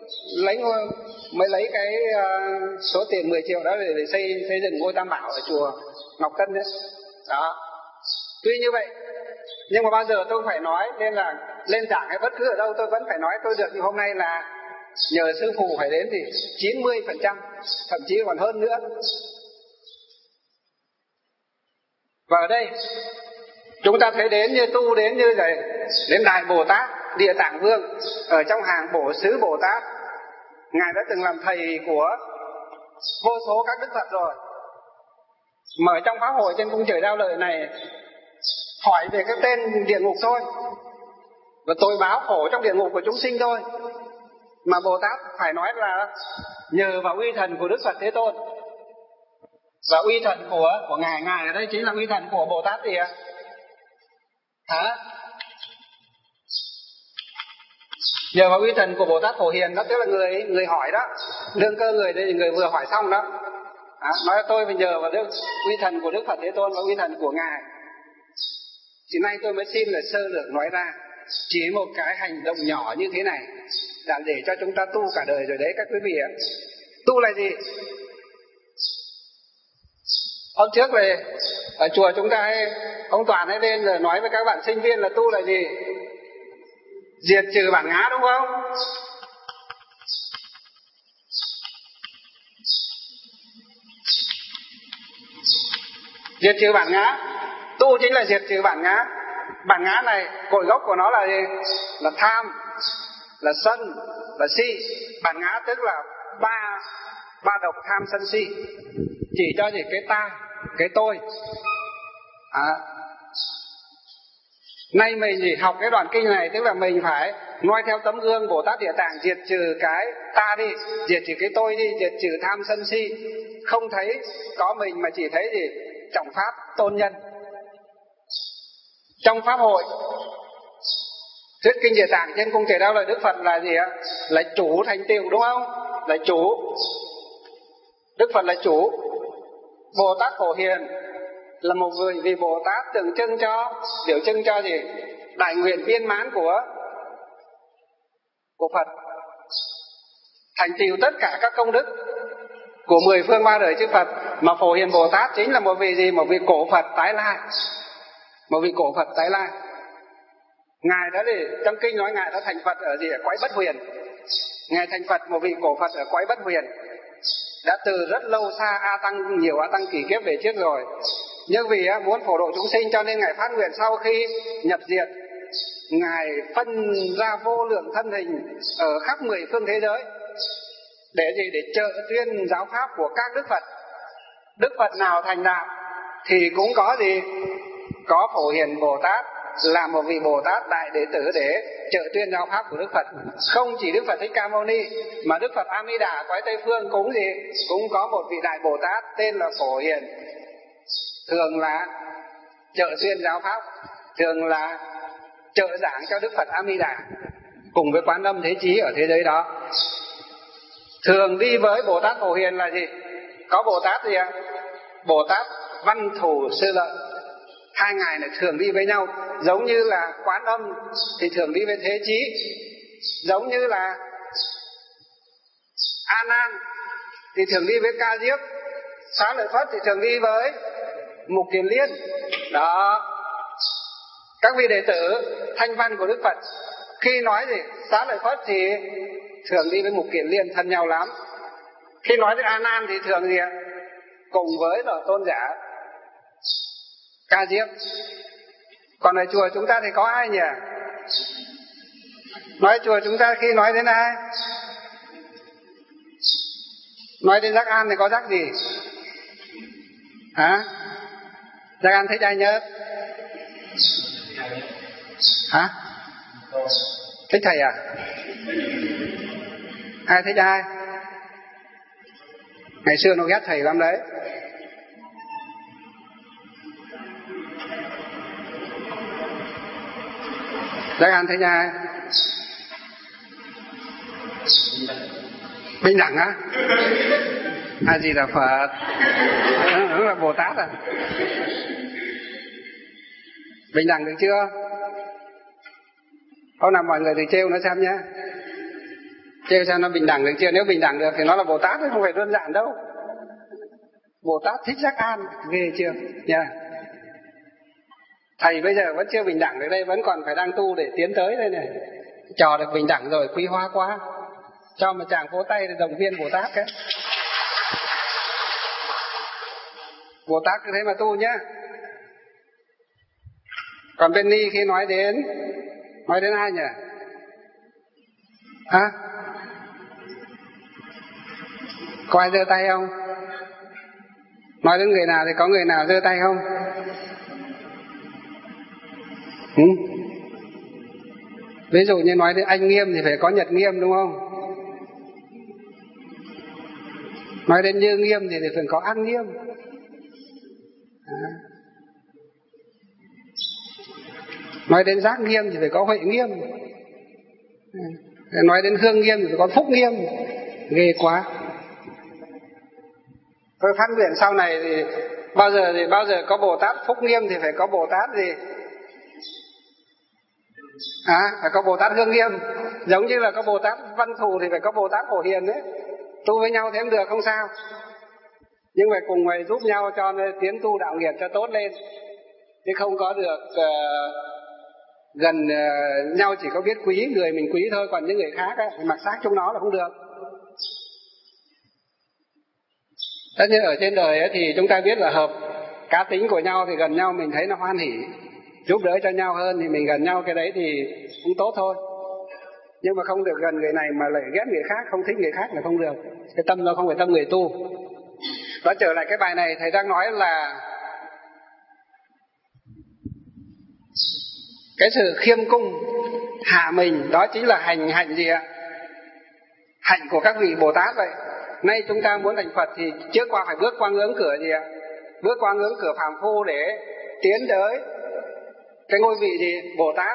lấy cái số tiền 10 triệu đó để xây dựng ngôi Tam Bảo ở chùa Ngọc Tân đấy. Đó. Tuy như vậy, nhưng mà bao giờ tôi phải nói, nên là lên giảng hay bất cứ ở đâu tôi vẫn phải nói tôi được như hôm nay là nhờ sư phụ phải đến thì 90%, thậm chí còn hơn nữa. Và ở đây chúng ta thấy đến như tu đến như vậy, đến Đại Bồ Tát Địa Tạng Vương ở trong hàng Bổ Xứ Bồ Tát, ngài đã từng làm thầy của vô số các đức Phật rồi. Mà ở trong pháp hội trên cung trời Đao Lợi này hỏi về cái tên địa ngục thôi, và tôi báo khổ trong địa ngục của chúng sinh thôi, mà Bồ Tát phải nói là nhờ vào uy thần của Đức Phật Thế Tôn. Và uy thần của ngài ở đây chính là uy thần của Bồ Tát gì ạ? Nhờ vào uy thần của Bồ Tát Phổ Hiền đó, tức là người hỏi đó, đương cơ người đây, người vừa hỏi xong đó. Nói tôi phải nhờ vào uy thần của Đức Phật Thế Tôn và uy thần của ngài. Thì nay tôi mới xin là sơ lược nói ra, chỉ một cái hành động nhỏ như thế này đã để cho chúng ta tu cả đời rồi đấy các quý vị ạ. Tu là gì? Hôm trước về ở chùa chúng ta ông Toàn ấy lên rồi nói với các bạn sinh viên là tu là gì? Diệt trừ bản ngã, đúng không? Diệt trừ bản ngã. Tu chính là diệt trừ bản ngã. Bản ngã này cội gốc của nó là gì? Là tham, là sân, là si. Bản ngã tức là ba độc tham sân si, chỉ cho gì cái ta, cái tôi. Nay mình chỉ học cái đoạn kinh này, tức là mình phải noi theo tấm gương Bồ Tát Địa Tạng, diệt trừ cái ta đi, diệt trừ cái tôi đi, diệt trừ tham sân si, không thấy có mình mà chỉ thấy gì trọng pháp tôn nhân. Trong pháp hội thuyết kinh Địa Tạng trên cung Trời Đau là Đức Phật là gì ạ? Là chủ thành tựu, đúng không? Là chủ. Đức Phật là chủ. Bồ Tát Phổ Hiền là một người vì Bồ Tát tượng trưng cho, biểu trưng cho gì? Đại nguyện viên mãn của Phật, thành tựu tất cả các công đức của 10 phương ba đời chư Phật. Mà Phổ Hiền Bồ Tát chính là một vị gì? Một vị cổ Phật tái lai. Một vị cổ Phật tái lai. Ngài đã thì trong kinh nói Ngài đã thành Phật ở gì? Ở cõi Bất Huyền. Ngài thành Phật, một vị cổ Phật ở cõi Bất Huyền, đã từ rất lâu xa, nhiều A Tăng kỷ kiếp về trước rồi. Nhưng vì muốn phổ độ chúng sinh cho nên Ngài phát nguyện sau khi nhập diệt, Ngài phân ra vô lượng thân hình ở khắp 10 phương thế giới để gì? Để trợ tuyên giáo pháp của các Đức Phật. Đức Phật nào thành đạo thì cũng có gì? Có Phổ Hiền Bồ Tát là một vị Bồ Tát đại đệ tử để trợ tuyên giáo pháp của Đức Phật. Không chỉ Đức Phật Thích Ca Mâu Ni mà Đức Phật A Di Đà cõi Tây Phương cũng gì? Cũng có một vị đại Bồ Tát tên là Phổ Hiền, thường là trợ tuyên giáo pháp, thường là trợ giảng cho Đức Phật A Di Đà cùng với Quán Âm Thế Chí ở thế giới đó. Thường đi với Bồ Tát Phổ Hiền là gì? Có Bồ Tát gì ạ? Bồ Tát Văn Thù Sư Lợi. Hai ngài này thường đi với nhau, giống như là Quán Âm thì thường đi với Thế Chí, giống như là A Nan thì thường đi với Ca Diếp, Xá Lợi Phất thì thường đi với Mục Kiền Liên. Đó, các vị đệ tử thanh văn của Đức Phật khi nói gì Xá Lợi Phất thì thường đi với Mục Kiền Liên, thân nhau lắm. Khi nói đến A Nan thì thường gì ạ? Cùng với là tôn giả Ca Diếp. Còn ở chùa chúng ta thì có ai nhỉ? Nói chùa chúng ta khi nói đến ai? Nói đến Giác An thì có Giác gì? Hả? Giác An thích ai nhất? Hả? Thích thầy à? Ai thích ai? Ngày xưa nó ghét thầy lắm đấy. Giác An thấy ai? Bình đẳng á? A Di Đà Phật. Nó là Bồ Tát à? Bình đẳng được chưa? Hôm nào mọi người thì trêu nó xem nhé. Trêu xem nó bình đẳng được chưa? Nếu bình đẳng được thì nó là Bồ Tát, không phải đơn giản đâu. Bồ Tát thích Giác An, ghê chưa? Nha. Thầy bây giờ vẫn chưa bình đẳng được đây, vẫn còn phải đang tu để tiến tới đây này. Trò được bình đẳng rồi, quý hóa quá. Cho một tràng vỗ tay để động viên Bồ Tát cái. Bồ Tát cứ thế mà tu nhá. Còn bên Ni khi nói đến ai nhỉ? Hả? Có ai giơ tay không? Nói đến người nào thì có người nào giơ tay không? Ví dụ như nói đến anh Nghiêm thì phải có Nhật Nghiêm đúng không? Nói đến Như Nghiêm thì phải có An Nghiêm. Nói đến Giác Nghiêm thì phải có Huệ Nghiêm. Nói đến Hương Nghiêm thì phải có Phúc Nghiêm. Ghê quá. Tôi phát nguyện sau này thì bao giờ có Bồ Tát Phúc Nghiêm thì phải có Bồ Tát gì? Phải có Bồ Tát Hương Nghiêm. Giống như là có Bồ Tát Văn Thù thì phải có Bồ Tát Phổ Hiền đấy. Tu với nhau thế cũng được, không sao. Nhưng mà cùng người giúp nhau cho tiến tu đạo nghiệp cho tốt lên. Chứ không có được gần nhau chỉ có biết quý người mình quý thôi, còn những người khác ấy, mặc xác trong nó là không được. Tất nhiên ở trên đời ấy, thì chúng ta biết là hợp cá tính của nhau thì gần nhau mình thấy nó hoan hỉ, giúp đỡ cho nhau hơn thì mình gần nhau, cái đấy thì cũng tốt thôi. Nhưng mà không được gần người này mà lại ghét người khác, không thích người khác là không được. Cái tâm đó không phải tâm người tu. Đó, trở lại cái bài này, thầy đang nói là cái sự khiêm cung hạ mình, đó chính là hành gì ạ? Hạnh của các vị Bồ Tát vậy. Nay chúng ta muốn thành Phật thì trước qua phải bước qua ngưỡng cửa gì ạ? Bước qua ngưỡng cửa phàm phu để tiến tới cái ngôi vị gì? Bồ Tát.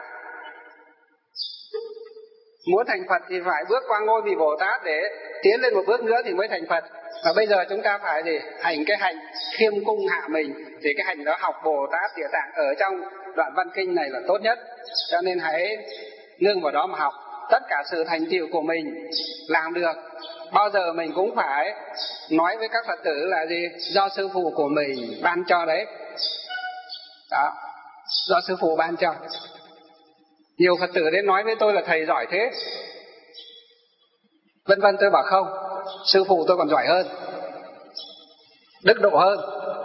Muốn thành Phật thì phải bước qua ngôi vị Bồ Tát để tiến lên một bước nữa thì mới thành Phật. Và bây giờ chúng ta phải gì? Hành cái hành khiêm cung hạ mình. Thì cái hành đó học Bồ Tát Địa Tạng ở trong đoạn văn kinh này là tốt nhất. Cho nên hãy nương vào đó mà học. Tất cả sự thành tựu của mình làm được, bao giờ mình cũng phải nói với các Phật tử là gì? Do sư phụ của mình ban cho đấy. Đó, do sư phụ ban cho. Nhiều Phật tử đến nói với tôi là thầy giỏi thế, vân vân. Tôi bảo không, sư phụ tôi còn giỏi hơn, đức độ hơn.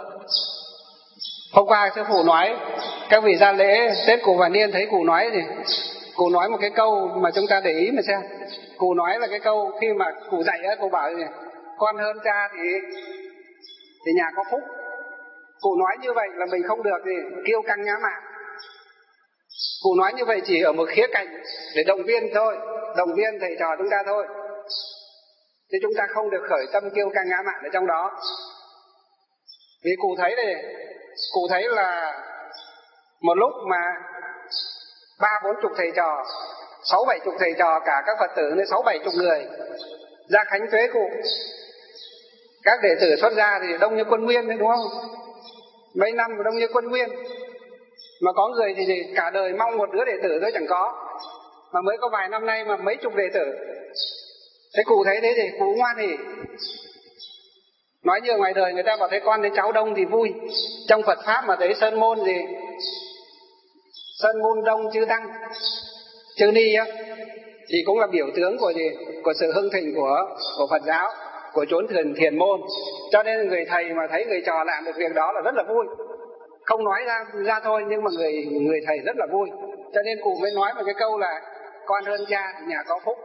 Hôm qua sư phụ nói, các vị ra lễ Tết Cù Vạn Niên thấy cụ nói gì? Cụ nói một cái câu mà chúng ta để ý mà xem. Cụ nói là cái câu khi mà cụ dạy á, cụ bảo gì? Con hơn cha thì nhà có phúc. Cụ nói như vậy là mình không được gì kiêu căng ngã mạn. Cụ nói như vậy chỉ ở một khía cạnh để động viên thôi, động viên thầy trò chúng ta thôi. Chứ chúng ta không được khởi tâm kiêu căng ngã mạn ở trong đó. Vì cụ thấy đây, cụ thấy là một lúc mà 30-40 thầy trò, 60-70 thầy trò, cả các Phật tử nên 60-70 người ra khánh tuế cụ. Các đệ tử xuất gia thì đông như quân nguyên đấy, đúng không? Mấy năm đông như quân nguyên. Mà có người thì gì? Cả đời mong một đứa đệ tử thôi chẳng có. Mà mới có vài năm nay mà mấy chục đệ tử. Thế cụ thấy thế thì cụ ngoan thì nói như ngoài đời người ta bảo thấy con thấy cháu đông thì vui. Trong Phật Pháp mà thấy sơn môn gì? Sơn môn đông chư tăng, chư ni á, thì cũng là biểu tướng của gì? Của sự hưng thịnh của Phật giáo, của chốn thiền môn. Cho nên người thầy mà thấy người trò làm được việc đó là rất là vui. Không nói ra thôi, nhưng mà người thầy rất là vui. Cho nên cụ mới nói một cái câu là con hơn cha thì nhà có phúc.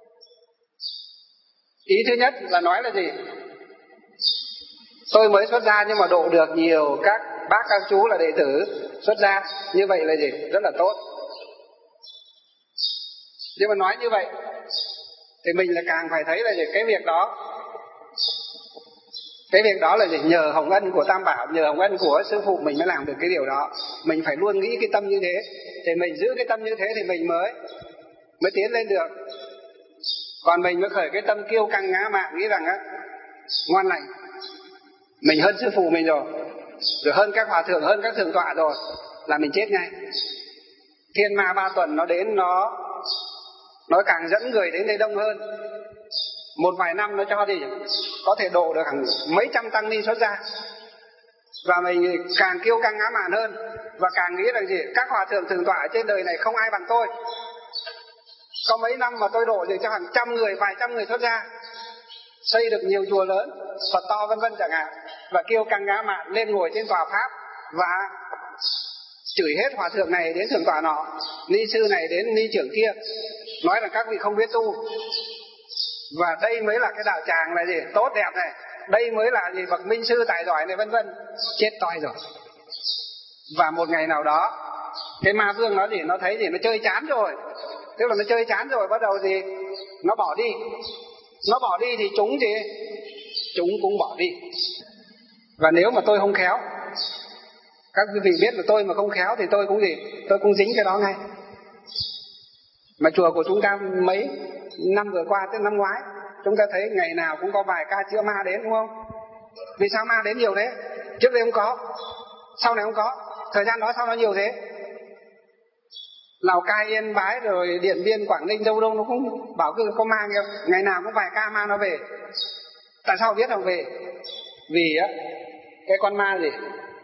Ý thứ nhất là nói là gì? Tôi mới xuất gia nhưng mà độ được nhiều các bác các chú là đệ tử xuất gia. Như vậy là gì? Rất là tốt. Nhưng mà nói như vậy thì mình là càng phải thấy là gì? Cái việc đó là gì? Nhờ hồng ân của Tam Bảo, nhờ hồng ân của sư phụ mình mới làm được cái điều đó. Mình phải luôn nghĩ cái tâm như thế. Thì mình giữ cái tâm như thế thì mình mới tiến lên được. Còn mình mới khởi cái tâm kiêu căng ngã mạn, nghĩ rằng á ngoan lành, mình hơn sư phụ mình rồi hơn các hòa thượng, hơn các thượng tọa rồi, là mình chết ngay. Thiên ma 3 tuần nó đến, nó càng dẫn người đến đây đông hơn. Một vài năm nó cho thì có thể độ được hàng mấy trăm tăng ni xuất gia. Và mình càng kiêu căng ngã mạn hơn, và càng nghĩ rằng gì? Các hòa thượng thượng tọa trên đời này không ai bằng tôi. Có mấy năm mà tôi độ được cho hàng trăm người, vài trăm người xuất gia, xây được nhiều chùa lớn, Phật to vân vân chẳng hạn. Và kiêu căng ngã mạn lên ngồi trên tòa pháp và chửi hết hòa thượng này đến thượng tọa nọ, ni sư này đến ni trưởng kia, nói là các vị không biết tu. Và đây mới là cái đạo tràng là gì? Tốt đẹp này. Đây mới là gì? Bậc minh sư tài giỏi này vân vân. Chết toi rồi. Và một ngày nào đó cái ma vương nó gì? Nó thấy gì? Nó chơi chán rồi. Tức là nó chơi chán rồi, bắt đầu gì? Nó bỏ đi. Nó bỏ đi thì chúng gì? Chúng cũng bỏ đi. Và nếu mà tôi không khéo, các quý vị biết là tôi mà không khéo thì tôi cũng gì? Tôi cũng dính cái đó ngay. Mà chùa của chúng ta mấy năm vừa qua tới năm ngoái, chúng ta thấy ngày nào cũng có vài ca chữa ma đến, đúng không? Vì sao ma đến nhiều thế? Trước đây không có, sau này không có. Thời gian đó sao nó nhiều thế? Lào Cai, Yên Bái, rồi Điện Biên, Quảng Ninh, đâu đâu nó cũng bảo cứ có ma, ngày nào cũng vài ca ma nó về. Tại sao biết không về? Vì á, cái con ma gì?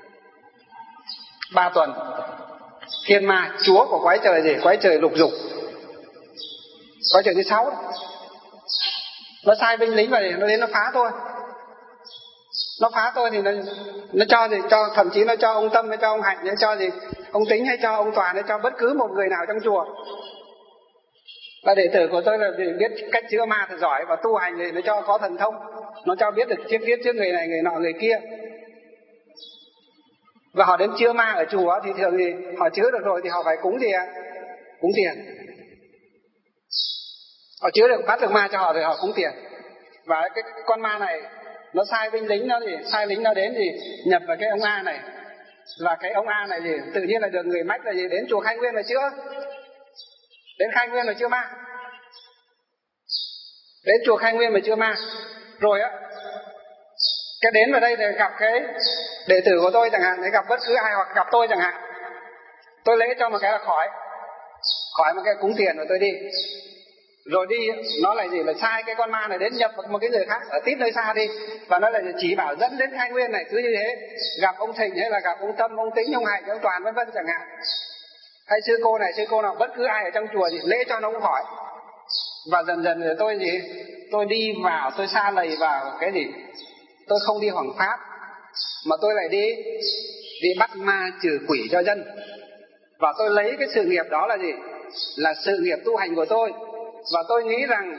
3 tuần thiên ma, chúa của quái trời gì? Quái trời lục dục, quái trời thứ 6. Nó sai binh lính vào để nó đến nó phá tôi. Nó phá tôi thì nó cho gì? Cho, thậm chí nó cho ông Tâm, nó cho ông Hạnh, nó cho gì? Ông Tính hay cho ông Toàn, nó cho bất cứ một người nào trong chùa. Và đệ tử của tôi là biết cách chữa ma thật giỏi, và tu hành thì nó cho có thần thông, nó cho biết được biết trước người này người nọ người kia. Và họ đến chữa ma ở chùa thì thường thì họ chữa được rồi thì họ phải cúng gì ạ? Cúng tiền. Họ chữa được, bắt được ma cho họ thì họ cúng tiền. Và cái con ma này nó sai binh lính nó thì sai lính nó đến thì nhập vào cái ông A này, và cái ông A này thì tự nhiên là được người mách là gì đến chùa Khai Nguyên là chữa, đến Khai Nguyên là chữa ma, đến chùa Khai Nguyên mà chữa ma. Rồi á, cái đến vào đây thì gặp cái đệ tử của tôi chẳng hạn, để gặp bất cứ ai hoặc gặp tôi chẳng hạn, tôi lễ cho một cái là khỏi một cái cúng tiền rồi tôi đi. Rồi đi nó lại gì là sai cái con ma này đến nhập một cái người khác ở tít nơi xa đi, và nó lại chỉ bảo dẫn đến Khai Nguyên này, cứ như thế gặp ông Thịnh hay là gặp ông Tâm, ông Tính, ông Hạnh, ông Toàn vân vân chẳng hạn, hay sư cô này sư cô nào, bất cứ ai ở trong chùa gì lễ cho nó cũng khỏi. Và dần dần rồi tôi gì, tôi đi vào, tôi sa lầy vào cái gì, tôi không đi hoằng pháp mà tôi lại đi bắt ma trừ quỷ cho dân. Và tôi lấy cái sự nghiệp đó là gì, là sự nghiệp tu hành của tôi. Và tôi nghĩ rằng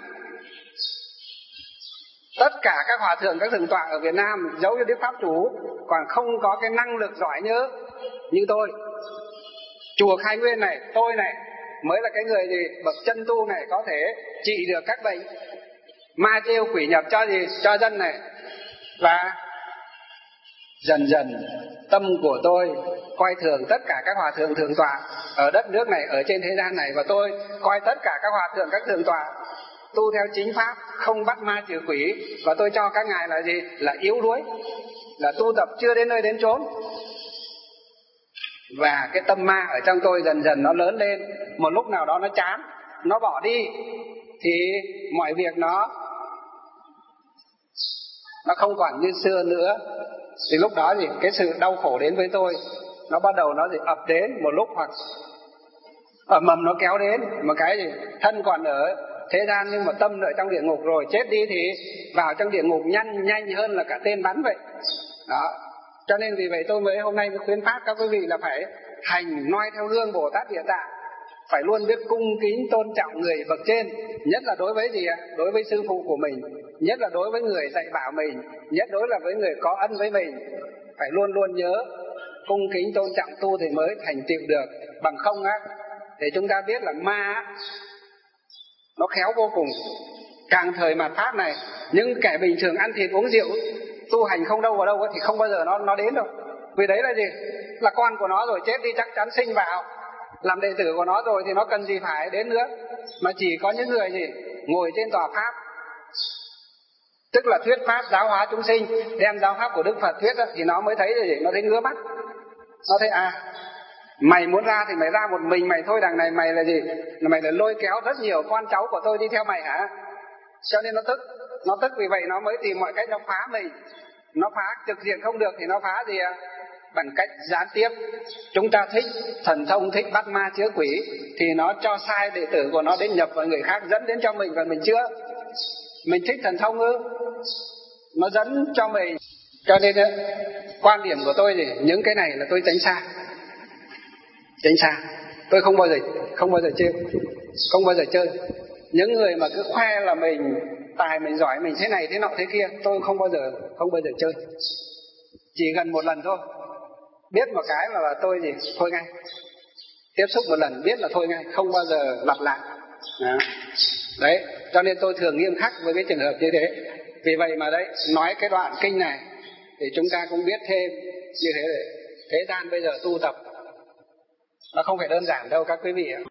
tất cả các hòa thượng, các thượng tọa ở Việt Nam giấu cho Đức Pháp Chủ còn không có cái năng lực giỏi như tôi. Chùa Khai Nguyên này, tôi này mới là cái người gì bậc chân tu này có thể trị được các bệnh ma trêu quỷ nhập cho dân này. Và dần dần tâm của tôi coi thường tất cả các hòa thượng thượng tọa ở đất nước này, ở trên thế gian này, và tôi coi tất cả các hòa thượng các thượng tọa tu theo chính pháp, không bắt ma trừ quỷ, và tôi cho các ngài là gì, là yếu đuối, là tu tập chưa đến nơi đến chốn. Và cái tâm ma ở trong tôi dần dần nó lớn lên, một lúc nào đó nó chán, nó bỏ đi thì mọi việc nó không còn như xưa nữa. Thì lúc đó thì cái sự đau khổ đến với tôi nó bắt đầu nó ập đến một lúc, hoặc ầm ầm nó kéo đến một cái gì thân còn ở thế gian nhưng mà tâm ở trong địa ngục rồi, chết đi thì vào trong địa ngục nhanh hơn là cả tên bắn vậy đó. Cho nên vì vậy tôi mới hôm nay mới khuyến phát các quý vị là phải hành noi theo gương Bồ Tát Địa Tạng, phải luôn biết cung kính tôn trọng người bậc trên, nhất là đối với gì ạ? Đối với sư phụ của mình, nhất là đối với người dạy bảo mình, nhất đối là với người có ân với mình, phải luôn luôn nhớ cung kính tôn trọng tu thì mới thành tựu được. Bằng không á thì chúng ta biết là ma nó khéo vô cùng. Càng thời mạt Pháp này, những kẻ bình thường ăn thịt uống rượu tu hành không đâu vào đâu thì không bao giờ nó đến đâu. Vì đấy là gì? Là con của nó rồi, chết đi chắc chắn sinh vào làm đệ tử của nó rồi thì nó cần gì phải đến nữa. Mà chỉ có những người gì ngồi trên tòa pháp, tức là thuyết pháp giáo hóa chúng sinh, đem giáo pháp của Đức Phật thuyết đó, thì nó mới thấy gì, nó thấy ngứa mắt. Nó thấy mày muốn ra thì mày ra một mình mày thôi, đằng này mày là gì, mày là lôi kéo rất nhiều con cháu của tôi đi theo mày hả? Cho nên nó tức vì vậy nó mới tìm mọi cách nó phá mình. Nó phá trực diện không được thì nó phá gì ạ? Bằng cách gián tiếp. Chúng ta thích thần thông, thích bắt ma chữa quỷ thì nó cho sai đệ tử của nó đến nhập vào người khác, dẫn đến cho mình và mình chữa. Mình thích thần thông ư? Nó dẫn cho mình. Cho nên quan điểm của tôi thì những cái này là tôi tránh xa. Tôi không bao giờ chơi, không bao giờ chơi. Những người mà cứ khoe là mình tài, mình giỏi, mình thế này thế nọ thế kia, tôi không bao giờ chơi. Chỉ gần một lần thôi, biết một cái là tôi gì thôi ngay, tiếp xúc một lần biết là thôi ngay, không bao giờ lặp lại. Đấy, cho nên tôi thường nghiêm khắc với cái trường hợp như thế. Vì vậy mà đấy, nói cái đoạn kinh này thì chúng ta cũng biết thêm như thế đấy. Thế gian bây giờ tu tập nó không phải đơn giản đâu các quý vị ạ.